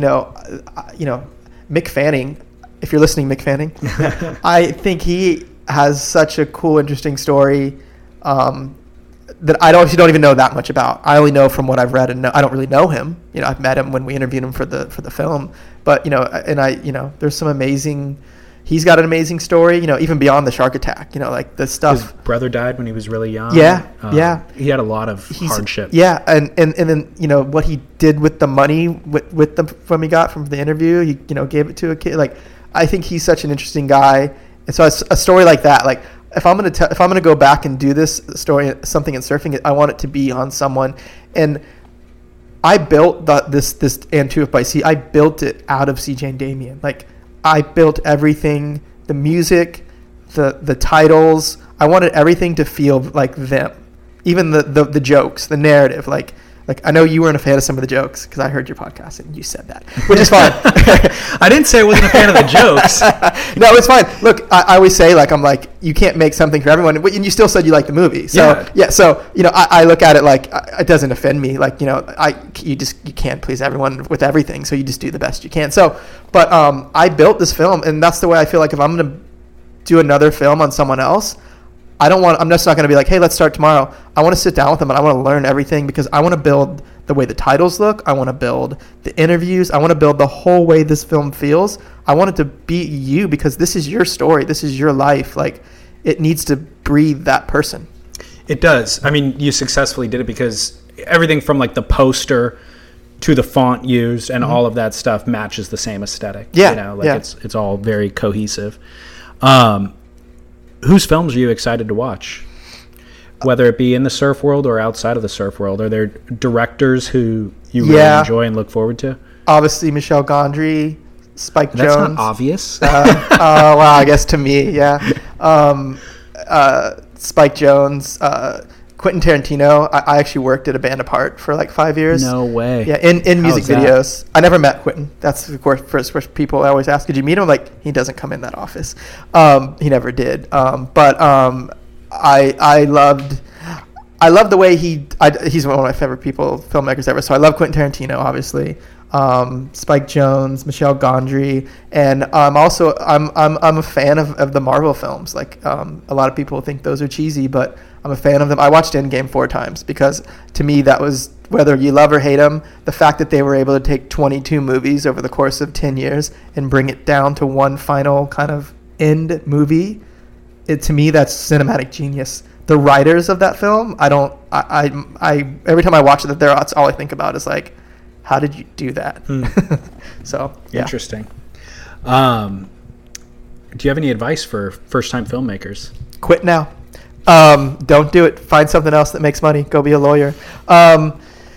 Mick Fanning, if you're listening, Mick Fanning, I think he has such a cool, interesting story that I don't even know that much about. I only know from what I've read, and I don't really know him. I've met him when we interviewed him for the film, but there's some amazing. He's got an amazing story, even beyond the shark attack, like the stuff. His brother died when he was really young. Yeah. He had a lot of hardship. Yeah. And then, what he did with the money from he got from the interview, he, gave it to a kid. Like, I think he's such an interesting guy. And so a story like that, like if I'm going to go back and do this story, something in surfing, I want it to be on someone. And I built this And 2 by Sea. I built it out of CJ and Damien. Like, I built everything, the music, the titles. I wanted everything to feel like them, even the jokes, the narrative. Like I know you weren't a fan of some of the jokes because I heard your podcast and you said that, which is fine. I didn't say I wasn't a fan of the jokes. No, it's fine. Look, I always say, like, I'm like, you can't make something for everyone, and you still said you like the movie. So yeah. So I look at it like it doesn't offend me. Like, you can't please everyone with everything, so you just do the best you can. So, but I built this film, and that's the way I feel. Like, if I'm gonna do another film on someone else, I'm just not going to be like, hey, let's start tomorrow. I want to sit down with them and I want to learn everything because I want to build the way the titles look. I want to build the interviews. I want to build the whole way this film feels. I want it to be you because this is your story. This is your life. Like, it needs to breathe that person. It does. I mean, you successfully did it because everything from like the poster to the font used and all of that stuff matches the same aesthetic. Yeah. You know, like it's all very cohesive. Whose films are you excited to watch? Whether it be in the surf world or outside of the surf world, are there directors who you really enjoy and look forward to? Obviously, Michel Gondry, Spike Jonze. That's not obvious. Well, I guess to me, yeah. Spike Jonze, Quentin Tarantino. I actually worked at a band apart for like 5 years. No way. Yeah, in music videos. I never met Quentin. That's of course first people I always ask, did you meet him? Like, he doesn't come in that office. He never did. I loved the way he's one of my favorite filmmakers ever. So I love Quentin Tarantino, obviously. Spike Jonze, Michel Gondry, and I'm a fan of the Marvel films. Like, a lot of people think those are cheesy, but I'm a fan of them. I watched Endgame 4 times because to me that was, whether you love or hate them, the fact that they were able to take 22 movies over the course of 10 years and bring it down to one final kind of end movie. To me, that's cinematic genius. The writers of that film, I every time I watch it, that's all I think about is like, how did you do that? So, yeah. Interesting. Do you have any advice for first-time filmmakers? Quit now. Don't do it. Find something else that makes money. Go be a lawyer. I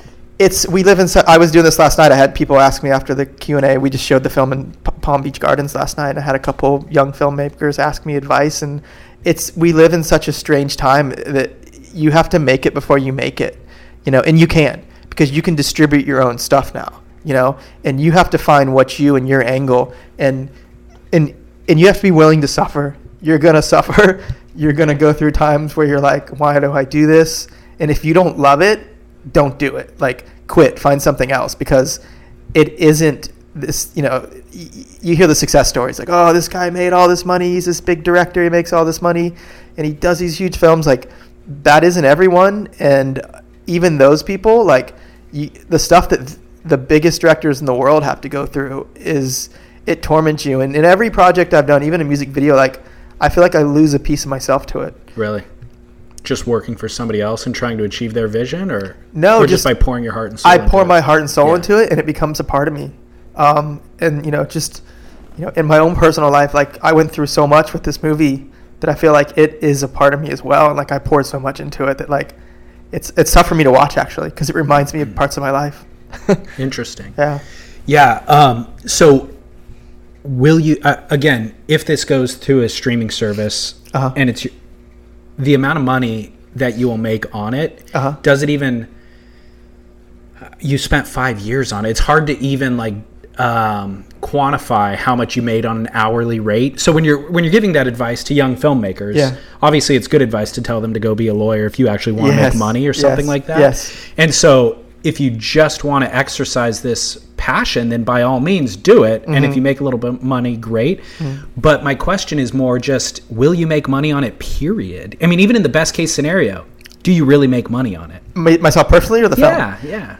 was doing this last night. I had people ask me after the Q&A. We just showed the film in Palm Beach Gardens last night. I had a couple young filmmakers ask me advice, and we live in such a strange time that you have to make it before you make it, and you can, because you can distribute your own stuff now, and you have to find what's you and your angle, and you have to be willing to suffer. You're going to suffer. You're going to go through times where you're like, why do I do this? And if you don't love it, don't do it. Like, quit, find something else, because it isn't this, you hear the success stories like, oh, this guy made all this money. He's this big director. He makes all this money and he does these huge films. Like, that isn't everyone. And even those people, like, the stuff that the biggest directors in the world have to go through it torments you. And in every project I've done, even a music video, like, I feel like I lose a piece of myself to it. Really? Just working for somebody else and trying to achieve their vision, or no, or just by pouring your heart and soul? I pour my heart and soul into it, and it becomes a part of me. And in my own personal life, like, I went through so much with this movie that I feel like it is a part of me as well. And like, I poured so much into it that like, it's tough for me to watch actually, because it reminds me of parts of my life. Interesting. Yeah. Yeah. So will you, again, if this goes to a streaming service and it's the amount of money that you will make on it, does it even, you spent 5 years on it. It's hard to even like quantify how much you made on an hourly rate. So when you're giving that advice to young filmmakers, obviously it's good advice to tell them to go be a lawyer if you actually want to make money or something like that. Yes. And so if you just want to exercise this passion, then by all means do it. And if you make a little bit of money, great. But my question is more just, will you make money on it, period? I mean, even in the best case scenario, do you really make money on it? Myself personally, or the film? Yeah.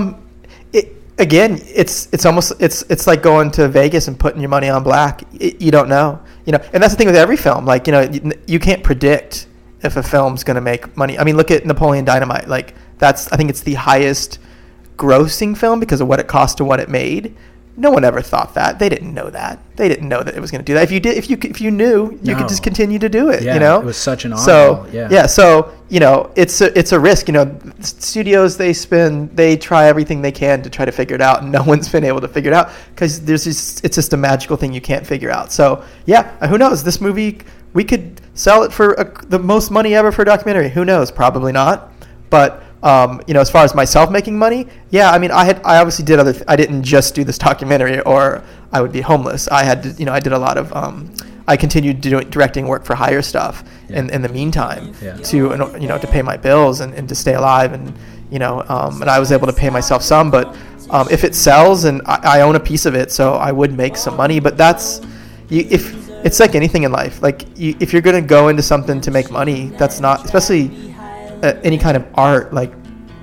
Again, it's almost it's like going to Vegas and putting your money on black. You don't know, and that's the thing with every film. Like, you can't predict if a film's going to make money. I mean, look at Napoleon Dynamite. Like, I think it's the highest grossing film because of what it cost to what it made. No one ever thought that. They didn't know that. They didn't know that it was going to do that. If you knew, you could just continue to do it. It was such an honor. So it's a risk. Studios, they try everything they can to try to figure it out, and no one's been able to figure it out because it's just a magical thing you can't figure out. So who knows? This movie, we could sell it for the most money ever for a documentary. Who knows? Probably not. But as far as myself making money, I mean, I obviously did I didn't just do this documentary or I would be homeless. I had to, I did a lot of, I continued doing directing work for hire stuff in the meantime to pay my bills and to stay alive. And I was able to pay myself some, but if it sells, and I own a piece of it, so I would make some money. But if it's like anything in life, like if you're going to go into something to make money, that's not, especially any kind of art, like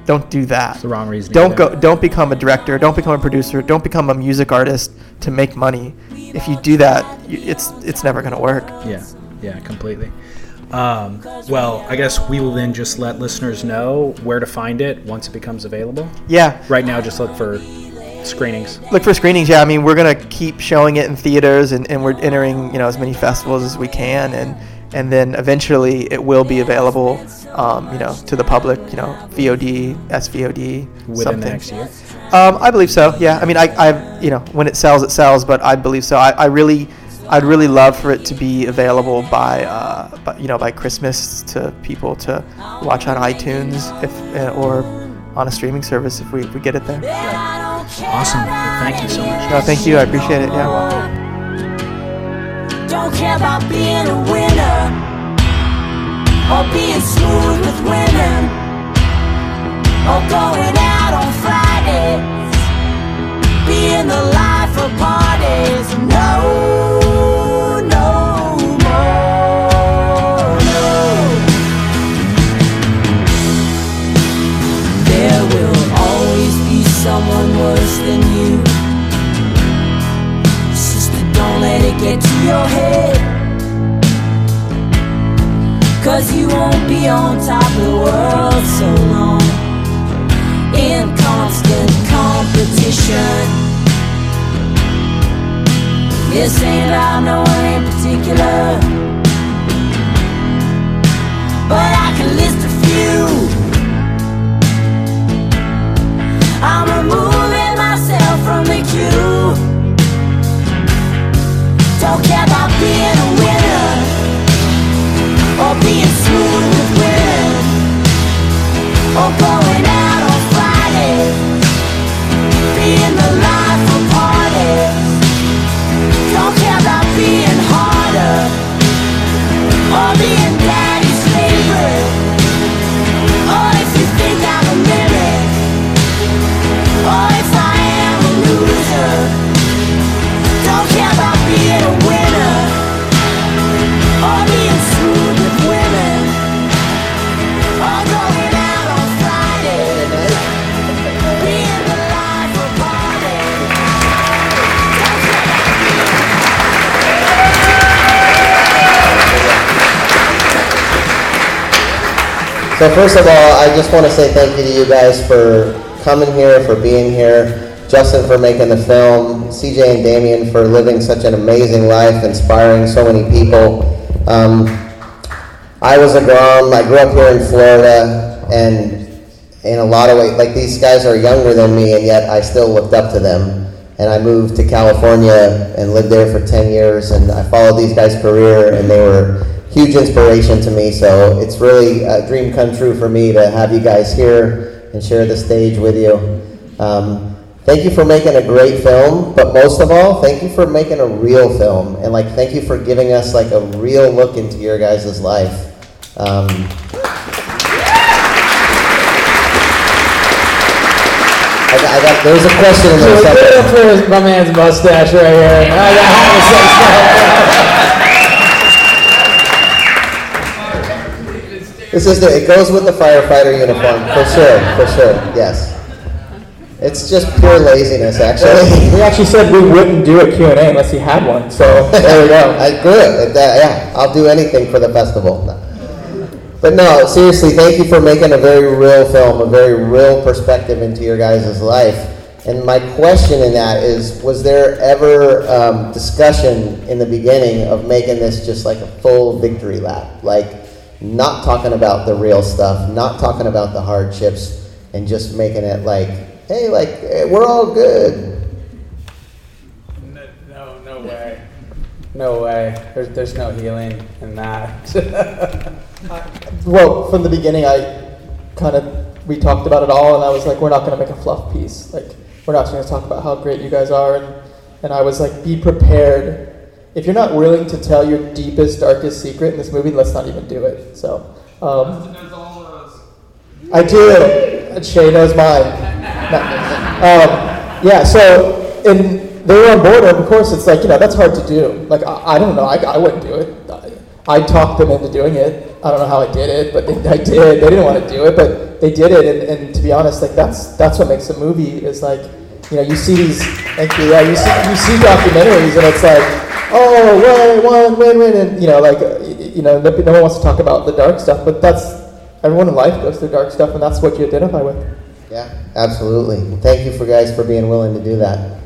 Don't do that. It's the wrong reason. Don't become a director. Don't become a producer. Don't become a music artist to make money. If you do that, it's never going to work. Yeah, completely. Well, I guess we will then just let listeners know where to find it once it becomes available. Yeah. Right now, just look for screenings. Look for screenings, yeah. I mean, we're going to keep showing it in theaters, and we're entering, as many festivals as we can, and then eventually it will be available, to the public, VOD, SVOD, within something. the next year. I believe so. Yeah. I mean, I when it sells, but I believe so. I'd really love for it to be available by Christmas to people to watch on iTunes or on a streaming service if we get it there. Awesome. Well, thank you so much. No, thank you. I appreciate it. Yeah. Don't care about being a winner or being smooth with women or going out on Fridays, being the life of parties. No, no more, no. There will always be someone worse than you. Don't let it get to your head, 'cause you won't be on top of the world so long. In constant competition, this ain't about no one in particular, but I can list a few. I'm removing myself from the queue. Don't care about being a winner or being smooth with women or going out on Fridays, being the life of parties. Don't care about being harder or being daddy's favorite, or if you think I'm a mimic, or if I am a loser. Don't care about being a winner or being smooth with women or going out on Friday, being the life of parties. Don't care about So first of all, I just want to say thank you to you guys for coming here, for being here. Justin for making the film, CJ and Damien for living such an amazing life, inspiring so many people. I was a Grom. I grew up here in Florida, and in a lot of ways, like, these guys are younger than me, and yet I still looked up to them. And I moved to California and lived there for 10 years, and I followed these guys' career, and they were huge inspiration to me. So it's really a dream come true for me to have you guys here and share the stage with you. Thank you for making a great film, but most of all, thank you for making a real film, and thank you for giving us a real look into your guys' life. There's a question in there. For my man's mustache right here. It goes with the firefighter uniform, for sure, yes. It's just pure laziness, actually. We actually said we wouldn't do a Q&A unless he had one, so there we go. Good. Yeah, I'll do anything for the festival. No. But no, seriously, thank you for making a very real film, a very real perspective into your guys' life. And my question in that is, was there ever discussion in the beginning of making this just a full victory lap? Not talking about the real stuff, not talking about the hardships, and just making it hey, we're all good. No way. There's no healing in that. Well, from the beginning, we talked about it all, and I was like, we're not going to make a fluff piece. We're not going to talk about how great you guys are, and I was like, be prepared. If you're not willing to tell your deepest, darkest secret in this movie, let's not even do it. So, I do. And Shay knows mine. Yeah, so, and they were on board, and of course, it's that's hard to do. I don't know, I wouldn't do it. I talked them into doing it. I don't know how I did it, but I did. They didn't want to do it, but they did it, and to be honest, like that's what makes a movie is like, you know, you see these, thank you, yeah, you see documentaries, and it's like, oh, wait, and you know, like, you know, no one wants to talk about the dark stuff, but everyone in life goes through dark stuff, and that's what you identify with. Yeah, absolutely. Thank you guys for being willing to do that.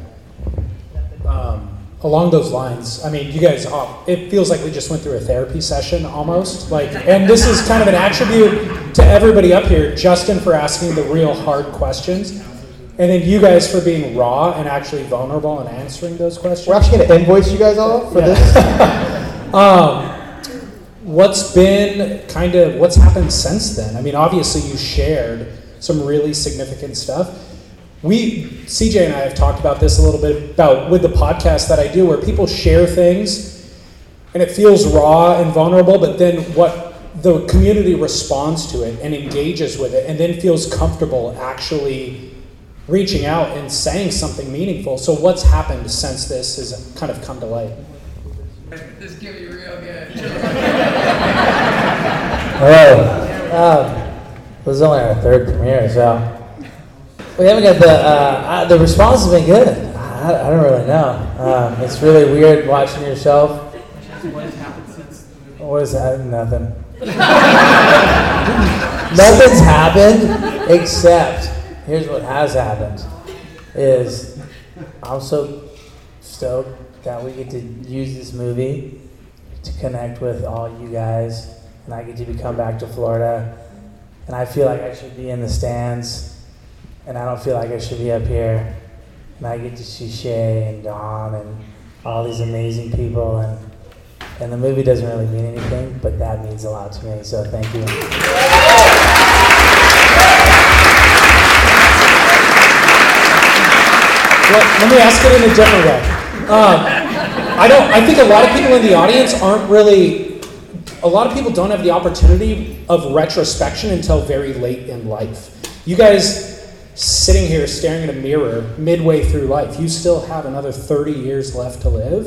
Along those lines, I mean, you guys, it feels like we just went through a therapy session almost. Like, and this is kind of an attribute to everybody up here, Justin for asking the real hard questions, and then you guys for being raw and actually vulnerable and answering those questions. We're actually going to invoice you guys all for this. What's happened since then? I mean, obviously you shared some really significant stuff. CJ and I have talked about this a little bit about with the podcast that I do, where people share things and it feels raw and vulnerable, but then what the community responds to it and engages with it and then feels comfortable actually reaching out and saying something meaningful. So what's happened since this has kind of come to light? This give you real good. Hello. This is only our third premiere, so we haven't got the response has been good. I don't really know. It's really weird watching yourself. What has happened since? What is that? Nothing. Nothing's happened except here's what has happened. Is I'm so stoked that we get to use this movie to connect with all you guys, and I get to come back to Florida, and I feel like I should be in the stands. And I don't feel like I should be up here. And I get to see Shay and Dawn and all these amazing people. And the movie doesn't really mean anything, but that means a lot to me. So thank you. Well, let me ask it in a different way. I think a lot of people in the audience a lot of people don't have the opportunity of retrospection until very late in life. You guys sitting here staring at a mirror midway through life, you still have another 30 years left to live.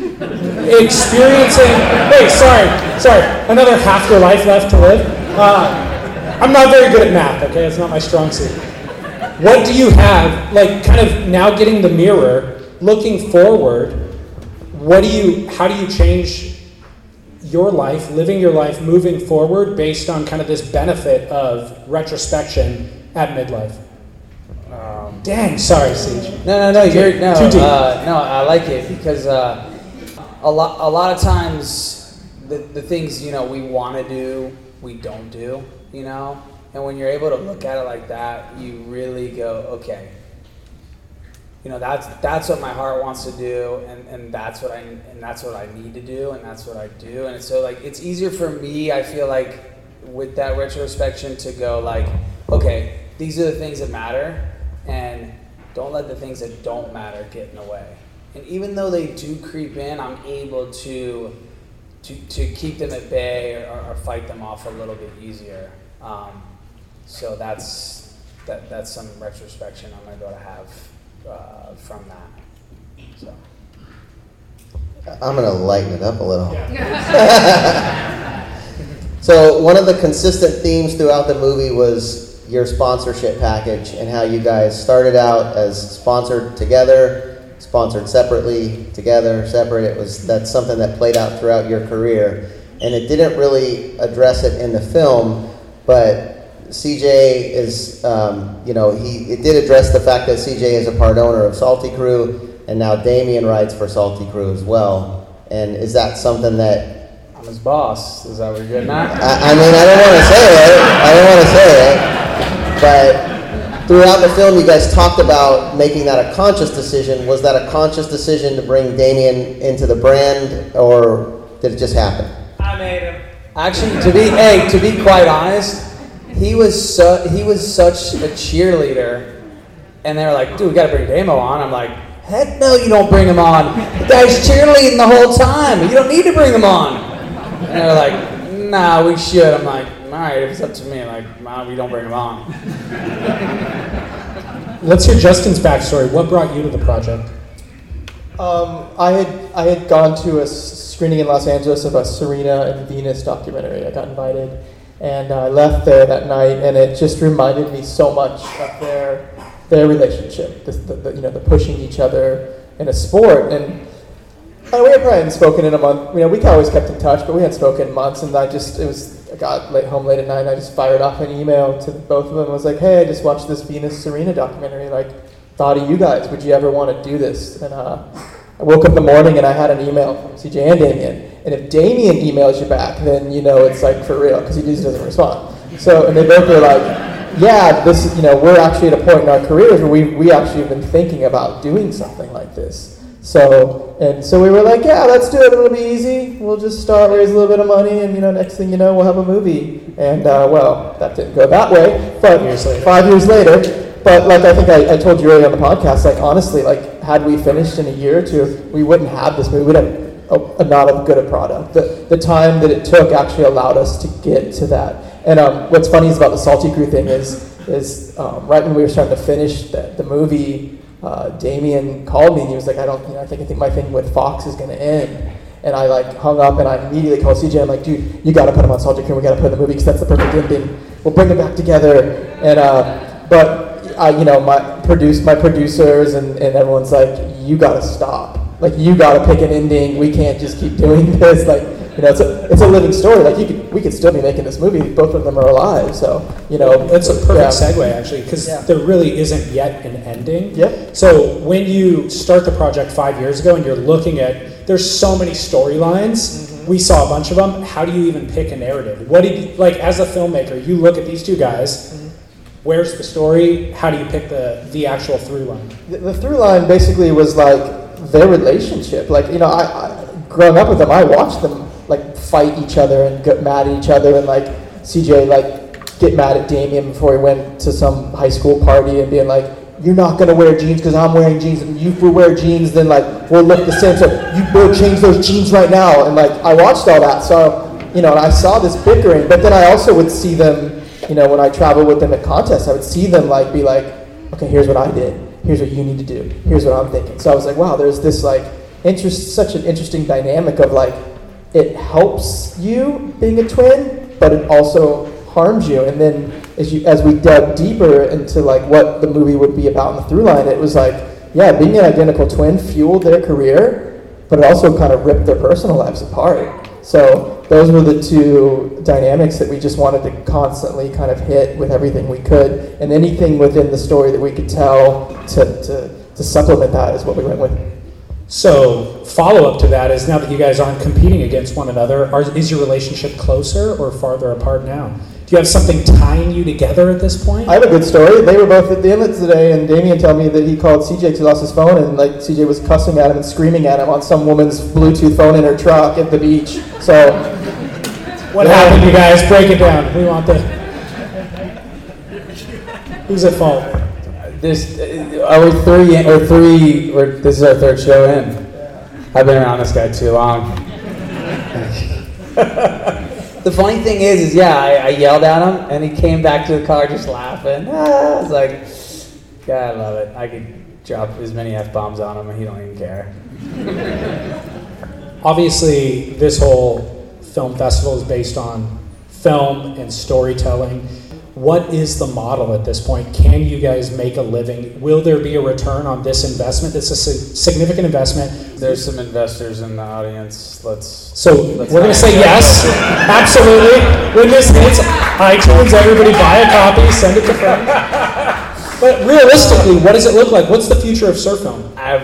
Another half your life left to live. I'm not very good at math, okay? It's not my strong suit. What do you have, like, kind of now getting the mirror, looking forward, how do you change your life, living your life, moving forward based on kind of this benefit of retrospection at midlife? Dang, sorry, Siege. No, Too deep. I like it because a lot of times the things, you know, we want to do, we don't do, you know? And when you're able to look at it like that, you really go, okay, you know, that's what my heart wants to do, and that's what I need to do, and that's what I do. And so, like, it's easier for me, I feel like, with that retrospection to go like, okay, these are the things that matter, and don't let the things that don't matter get in the way. And even though they do creep in, I'm able to keep them at bay or fight them off a little bit easier. So that's some retrospection I'm able to have from that. So I'm gonna lighten it up a little. So one of the consistent themes throughout the movie was your sponsorship package and how you guys started out as sponsored together, sponsored separately, together, separate. That's something that played out throughout your career, and it didn't really address it in the film, but CJ is, it did address the fact that CJ is a part owner of Salty Crew, and now Damien rides for Salty Crew as well. And is that something that I'm his boss? Is that what you're getting at? I mean, I don't want to say it. But throughout the film, you guys talked about making that a conscious decision. Was that a conscious decision to bring Damien into the brand, or did it just happen? I made him. Actually, to be quite honest, he was such a cheerleader, and they were like, "Dude, we got to bring Damo on." I'm like, "Heck no, you don't bring him on. The guy's cheerleading the whole time. You don't need to bring him on." And they were like, "Nah, we should." I'm like, all right, if it's up to me, like, nah, we don't bring him on. Let's hear Justin's backstory. What brought you to the project? I had gone to a screening in Los Angeles of a Serena and Venus documentary. I got invited, And I left there that night, and it just reminded me so much of their relationship, the pushing each other in a sport. And we hadn't spoken in a month. We always kept in touch, but we hadn't spoken in months. And I got home late at night, and I just fired off an email to both of them. I was like, hey, I just watched this Venus Serena documentary. Like, thought of you guys. Would you ever want to do this? And I woke up in the morning, and I had an email from CJ and Damien. And if Damien emails you back, then it's like for real, because he just doesn't respond. So, and they both were like, yeah, this is, we're actually at a point in our careers where we actually have been thinking about doing something like this. So we were like, yeah, let's do it. It'll be easy. We'll just raise a little bit of money, and next thing you know, we'll have a movie. And well, that didn't go that way. But 5 years later. But like I think I told you earlier on the podcast, like honestly, like had we finished in a year or two, we wouldn't have this movie. We'd have not as good a product. The time that it took actually allowed us to get to that. And what's funny is about the Salty Crew thing is right when we were starting to finish the movie, Damien called me and he was like, I think my thing with Fox is going to end. And I like hung up and I immediately called CJ. I'm like, dude, you got to put him on Salty Crew. We got to put in the movie because that's the perfect ending. We'll bring it back together. And my producers and everyone's like, you got to stop. Like, you got to pick an ending. We can't just keep doing this. Like, it's a living story. Like, we could still be making this movie. Both of them are alive. So, That's a perfect segue, actually, because there really isn't yet an ending. Yep. So when you start the project 5 years ago and you're looking at, there's so many storylines. Mm-hmm. We saw a bunch of them. How do you even pick a narrative? What did you, like, as a filmmaker, you look at these two guys. Mm-hmm. Where's the story? How do you pick the actual through line? The through line basically was like their relationship. Like, I growing up with them, I watched them like fight each other and get mad at each other, and like CJ like get mad at Damien before he went to some high school party and being like, you're not gonna wear jeans because I'm wearing jeans, and if you wear jeans then like we'll look the same, so you better change those jeans right now. And like I watched all that, so and I saw this bickering, but then I also would see them, when I traveled with them at contests, I would see them like be like, okay, here's what I did, here's what you need to do, here's what I'm thinking. So I was like, wow, there's this like such an interesting dynamic of like, it helps you being a twin, but it also harms you. And then as we dug deeper into like what the movie would be about in the through line, it was like, yeah, being an identical twin fueled their career, but it also kind of ripped their personal lives apart. So those were the two dynamics that we just wanted to constantly kind of hit with everything we could, and anything within the story that we could tell to supplement that is what we went with. So follow-up to that is, now that you guys aren't competing against one another, is your relationship closer or farther apart now? Do you have something tying you together at this point? I have a good story. They were both at the Inlets today, and Damien told me that he called CJ because he lost his phone, and like CJ was cussing at him and screaming at him on some woman's Bluetooth phone in her truck at the beach. So, what happened, you guys? Break it down. We want the. Who's at fault? Are we three? This is our third show in. I've been around this guy too long. The funny thing is I yelled at him, and he came back to the car just laughing. I was like, God, I love it. I could drop as many F-bombs on him, and he don't even care. Obviously, this whole film festival is based on film and storytelling. What is the model at this point? Can you guys make a living? Will there be a return on this investment? It's a significant investment. There's some investors in the audience. Let's we're going to say yes, absolutely. When this hits iTunes, everybody buy a copy, send it to friends. But realistically, what does it look like? What's the future of surf film? I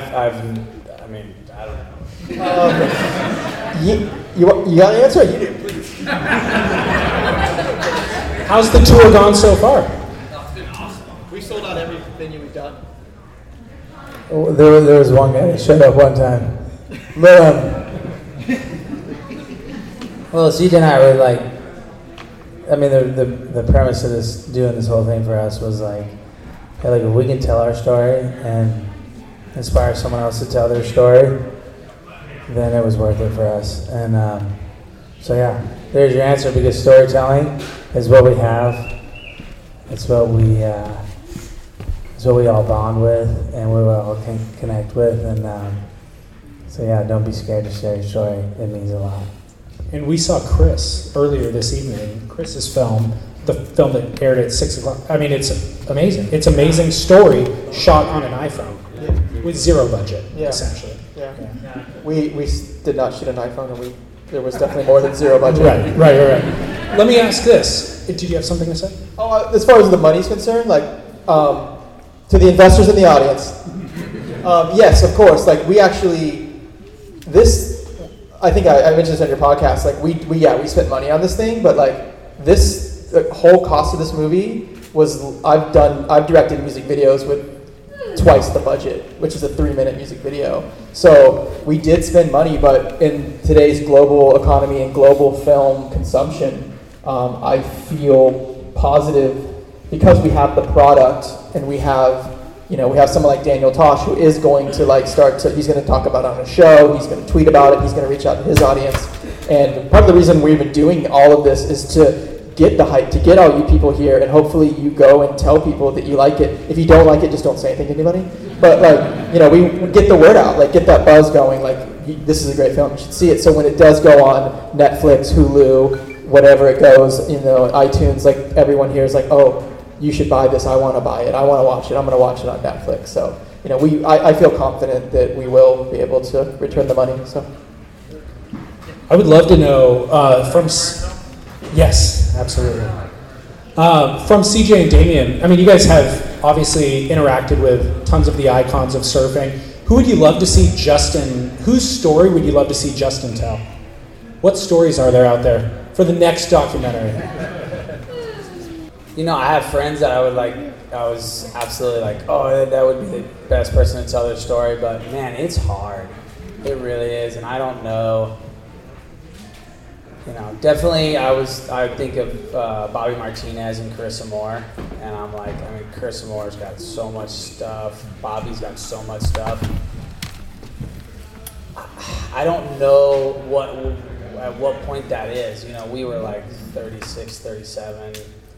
don't know. You got an answer? You do, please. How's the tour gone so far? It's been awesome. We sold out every venue we've done. Oh, there was one guy that showed up one time. Well, CJ and I really like. I mean, the premise of doing this whole thing for us was like, hey, like if we can tell our story and inspire someone else to tell their story, then it was worth it for us. And so yeah, there's your answer, because storytelling is what we have. It's what we all bond with, and we all can connect with. And so yeah, don't be scared to share your story. It means a lot. And we saw Chris earlier this evening, Chris's film, the film that aired at 6 o'clock. I mean, it's amazing. It's an amazing story shot on an iPhone with zero budget, essentially. Yeah. We did not shoot an iPhone, and there was definitely more than zero budget. Right. Let me ask this. Did you have something to say? As far as the money's concerned, like, to the investors in the audience, yes, of course. Like, we actually, I think I mentioned this on your podcast. Like, we spent money on this thing, but like the whole cost of this movie was I've directed music videos with twice the budget, which is a 3-minute music video. So we did spend money, but in today's global economy and global film consumption, I feel positive because we have the product and we have someone like Daniel Tosh who is going to he's going to talk about it on a show, he's going to tweet about it, he's going to reach out to his audience. And part of the reason we're even doing all of this is to get the hype, to get all you people here, and hopefully you go and tell people that you like it. If you don't like it, just don't say anything to anybody. But we get the word out, get that buzz going, this is a great film, you should see it. So when it does go on Netflix, Hulu, whatever it goes, iTunes, everyone here is oh, you should buy this, I want to buy it, I want to watch it, I'm going to watch it on Netflix. So, I feel confident that we will be able to return the money. So, I would love to know yes, absolutely. From CJ and Damien, I mean, you guys have obviously interacted with tons of the icons of surfing. Who would you love to see whose story would you love to see Justin tell? What stories are there out there for the next documentary? I have friends that I was absolutely oh, that would be the best person to tell their story, but man, it's hard. It really is, and I don't know. Definitely I would think of Bobby Martinez and Carissa Moore, and I'm Carissa Moore's got so much stuff, Bobby's got so much stuff. I don't know at what point that is. We were 36, 37,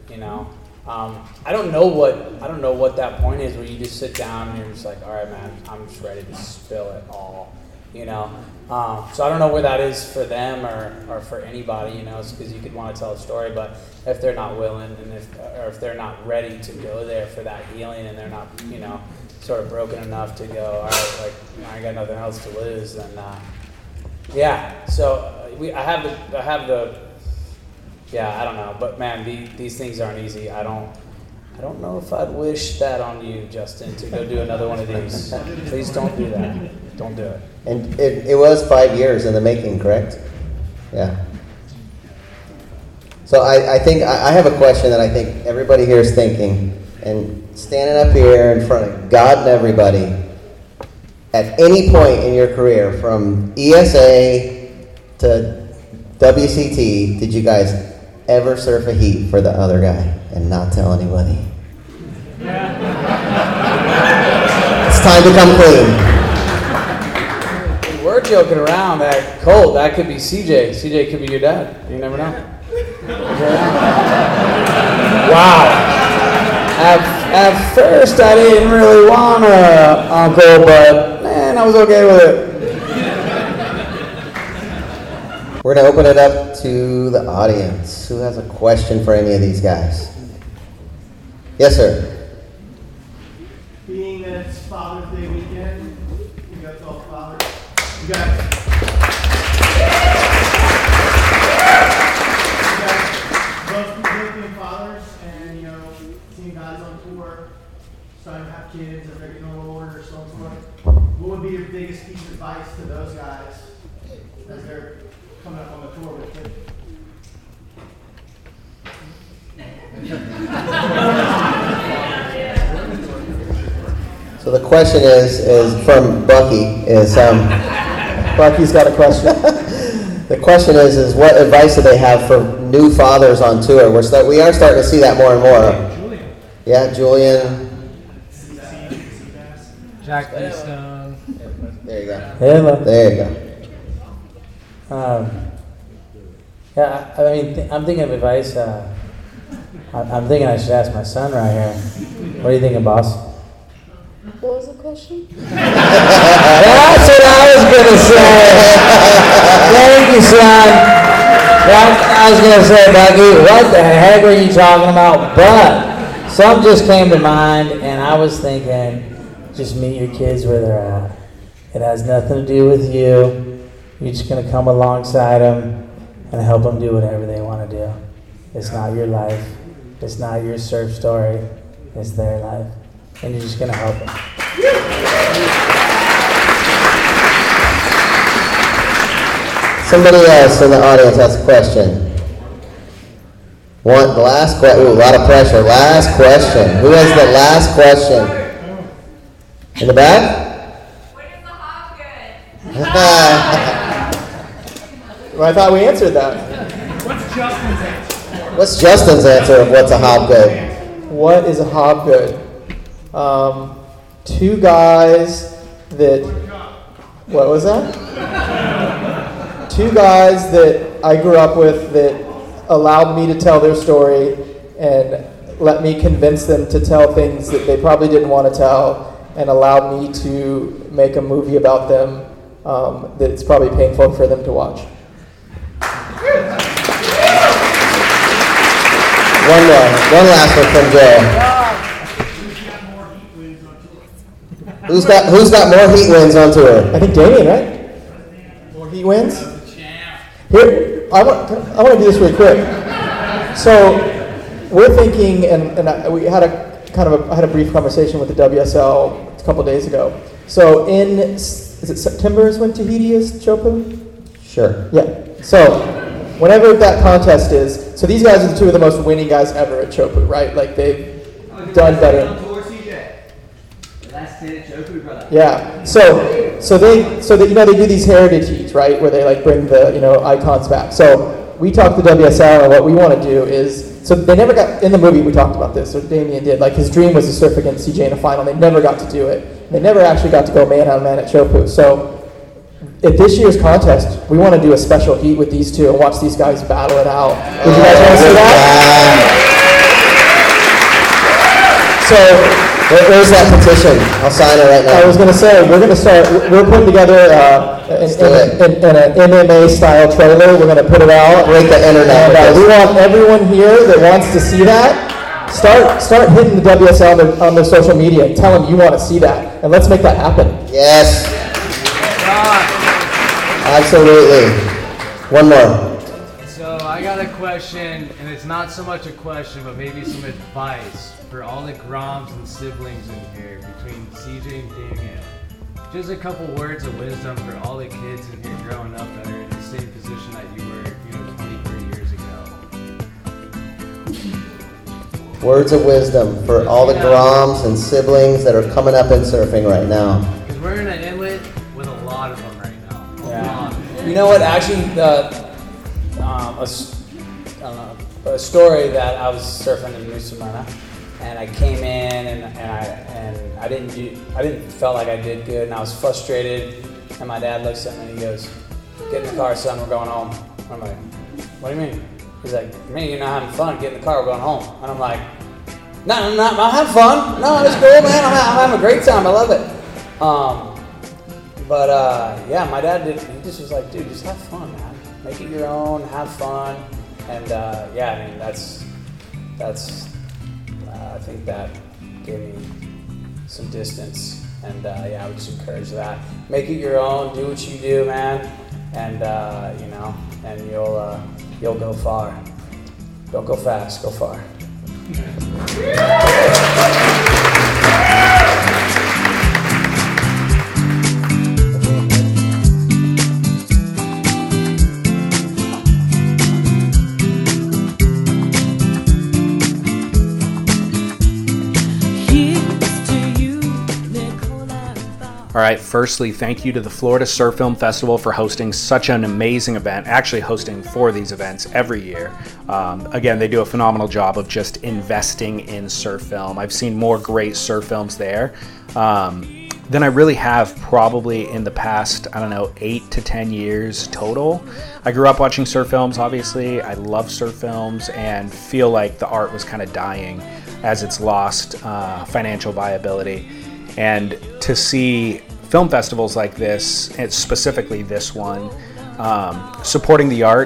I don't know what that point is where you just sit down and you're just all right, man, I'm just ready to spill it all, So I don't know where that is for them or for anybody, because you could want to tell a story, but if they're not willing and if they're not ready to go there for that healing and they're not, sort of broken enough to go, all right, I got nothing else to lose, then So I don't know, but man, these things aren't easy. I don't know if I'd wish that on you, Justin, to go do another one of these. Please don't do that. Don't do it. And it was 5 years in the making, correct? Yeah. So I think I have a question that I think everybody here is thinking, and standing up here in front of God and everybody, at any point in your career, from ESA to WCT, did you guys ever surf a heat for the other guy and not tell anybody? It's time to come clean. We're joking around that Colt, that could be CJ. CJ could be your dad. You never know. Wow. At first, I didn't really want a uncle, but man, I was okay with it. We're going to open it up to the audience. Who has a question for any of these guys? Yes, sir. Being that it's Father's Day weekend, you got all fathers. You got both being fathers and, seeing guys on tour, starting to have kids, if they're getting a little older, so on and so forth. What would be your biggest piece of advice to those guys as they're coming up on the tour with kids? So the question is from Bucky. Bucky's got a question. The question is what advice do they have for new fathers on tour? We are starting to see that more and more. Julian. Yeah, Julian. Jack Keystone. There you go. Hello. There you go. I'm thinking of advice. I'm thinking I should ask my son right here. What are you thinking, boss? What was the question? That's what I was going to say. Thank you, son. I was gonna say, Becky, what the heck are you talking about? But something just came to mind, and I was thinking, just meet your kids where they're at. It has nothing to do with you. You're just gonna come alongside them and help them do whatever they want to do. It's not your life. It's not your surf story. It's their life, and you're just gonna help them. Somebody else in the audience has a question. The last question. Ooh, a lot of pressure. Last question. Who has the last question? In the back? Well, I thought we answered that. What's Justin's answer? What's Justin's answer of what's a Hobgood? What is a Hobgood? Two guys that. What was that? Two guys that I grew up with that allowed me to tell their story and let me convince them to tell things that they probably didn't want to tell, and allowed me to make a movie about them that it's probably painful for them to watch. One more. One last one from Joe. Who's got more heat wins on tour? I think Damien, right? More heat wins? Here, I want to do this really quick. So we're thinking, we had I had a brief conversation with the WSL a couple days ago. So is it September is when Tahiti is, Chopu? Sure. Yeah. So whenever that contest is, so these guys are the two of the most winning guys ever at Chopu, right? Like they've done better. Yeah. So they do these heritage heats, right, where they like bring the icons back. So we talked to WSL, and what we want to do is, so they never got in the movie. We talked about this, or Damien did. Like his dream was to surf against CJ in a final. They never got to do it. They never actually got to go man on man at Chopu. So at this year's contest, we want to do a special heat with these two and watch these guys battle it out. Would you guys want to see that? So where's that petition? I'll sign it right now. I was going to say, we're putting together an MMA style trailer. We're going to put it out. Break the internet. And we want everyone here that wants to see that, start hitting the WSL on their social media and tell them you want to see that. And let's make that happen. Yes. Absolutely. One more. So I got a question, and it's not so much a question, but maybe some advice for all the Groms and siblings in here between CJ and Damien. Just a couple words of wisdom for all the kids in here growing up that are in the same position that you were, 23 years ago. Words of wisdom for all the Groms and siblings that are coming up in surfing right now. Because we're in an inlet with a lot of them right now. Yeah. You know what? Actually, a story that I was surfing in New Smyrna, and I came in and I didn't felt like I did good, and I was frustrated. And my dad looks at me and he goes, "Get in the car, son. We're going home." I'm like, "What do you mean?" He's like, "Man, you're not having fun. Get in the car. We're going home." And I'm like, "No, I'm not. I'm having fun. No, it's cool, man. I'm having a great time. I love it." Yeah, my dad did. He just was like, "Dude, just have fun, man. Make it your own. Have fun." And that's. I think that gave me some distance, and I would just encourage that. Make it your own. Do what you do, man, and and you'll go far. Don't go fast. Go far. All right, firstly, thank you to the Florida Surf Film Festival for hosting such an amazing event, actually hosting 4 of these events every year. Again, they do a phenomenal job of just investing in surf film. I've seen more great surf films there than I really have probably in the past, 8 to 10 years total. I grew up watching surf films, obviously. I love surf films and feel like the art was kind of dying as it's lost financial viability. And to see film festivals like this, and specifically this one, supporting the art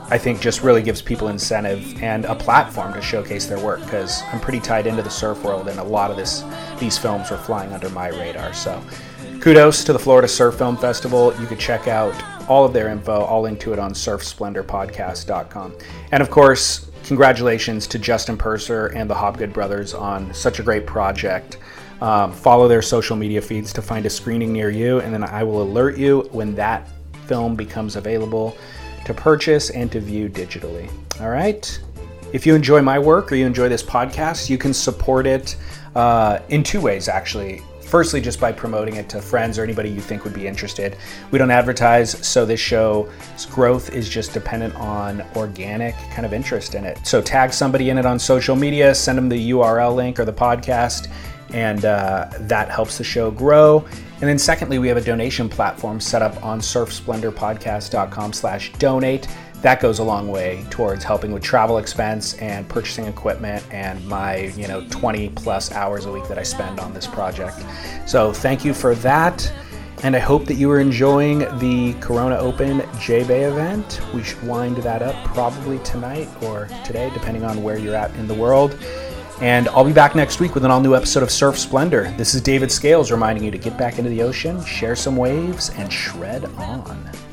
I think just really gives people incentive and a platform to showcase their work, because I'm pretty tied into the surf world, and a lot of these films were flying under my radar. So kudos to the Florida Surf Film Festival. You could check out all of their info, all into it on surfsplendorpodcast.com. And of course, congratulations to Justin Purser and the Hobgood brothers on such a great project. Follow their social media feeds to find a screening near you, and then I will alert you when that film becomes available to purchase and to view digitally. All right? If you enjoy my work or you enjoy this podcast, you can support it in two ways, actually. Firstly, just by promoting it to friends or anybody you think would be interested. We don't advertise, so this show's growth is just dependent on organic kind of interest in it. So tag somebody in it on social media, send them the URL link or the podcast, and that helps the show grow. And then secondly, we have a donation platform set up on surfsplendorpodcast.com/donate. That goes a long way towards helping with travel expense and purchasing equipment and my 20 plus hours a week that I spend on this project. So thank you for that. And I hope that you are enjoying the Corona Open J-Bay event. We should wind that up probably tonight or today, depending on where you're at in the world. And I'll be back next week with an all-new episode of Surf Splendor. This is David Scales reminding you to get back into the ocean, share some waves, and shred on.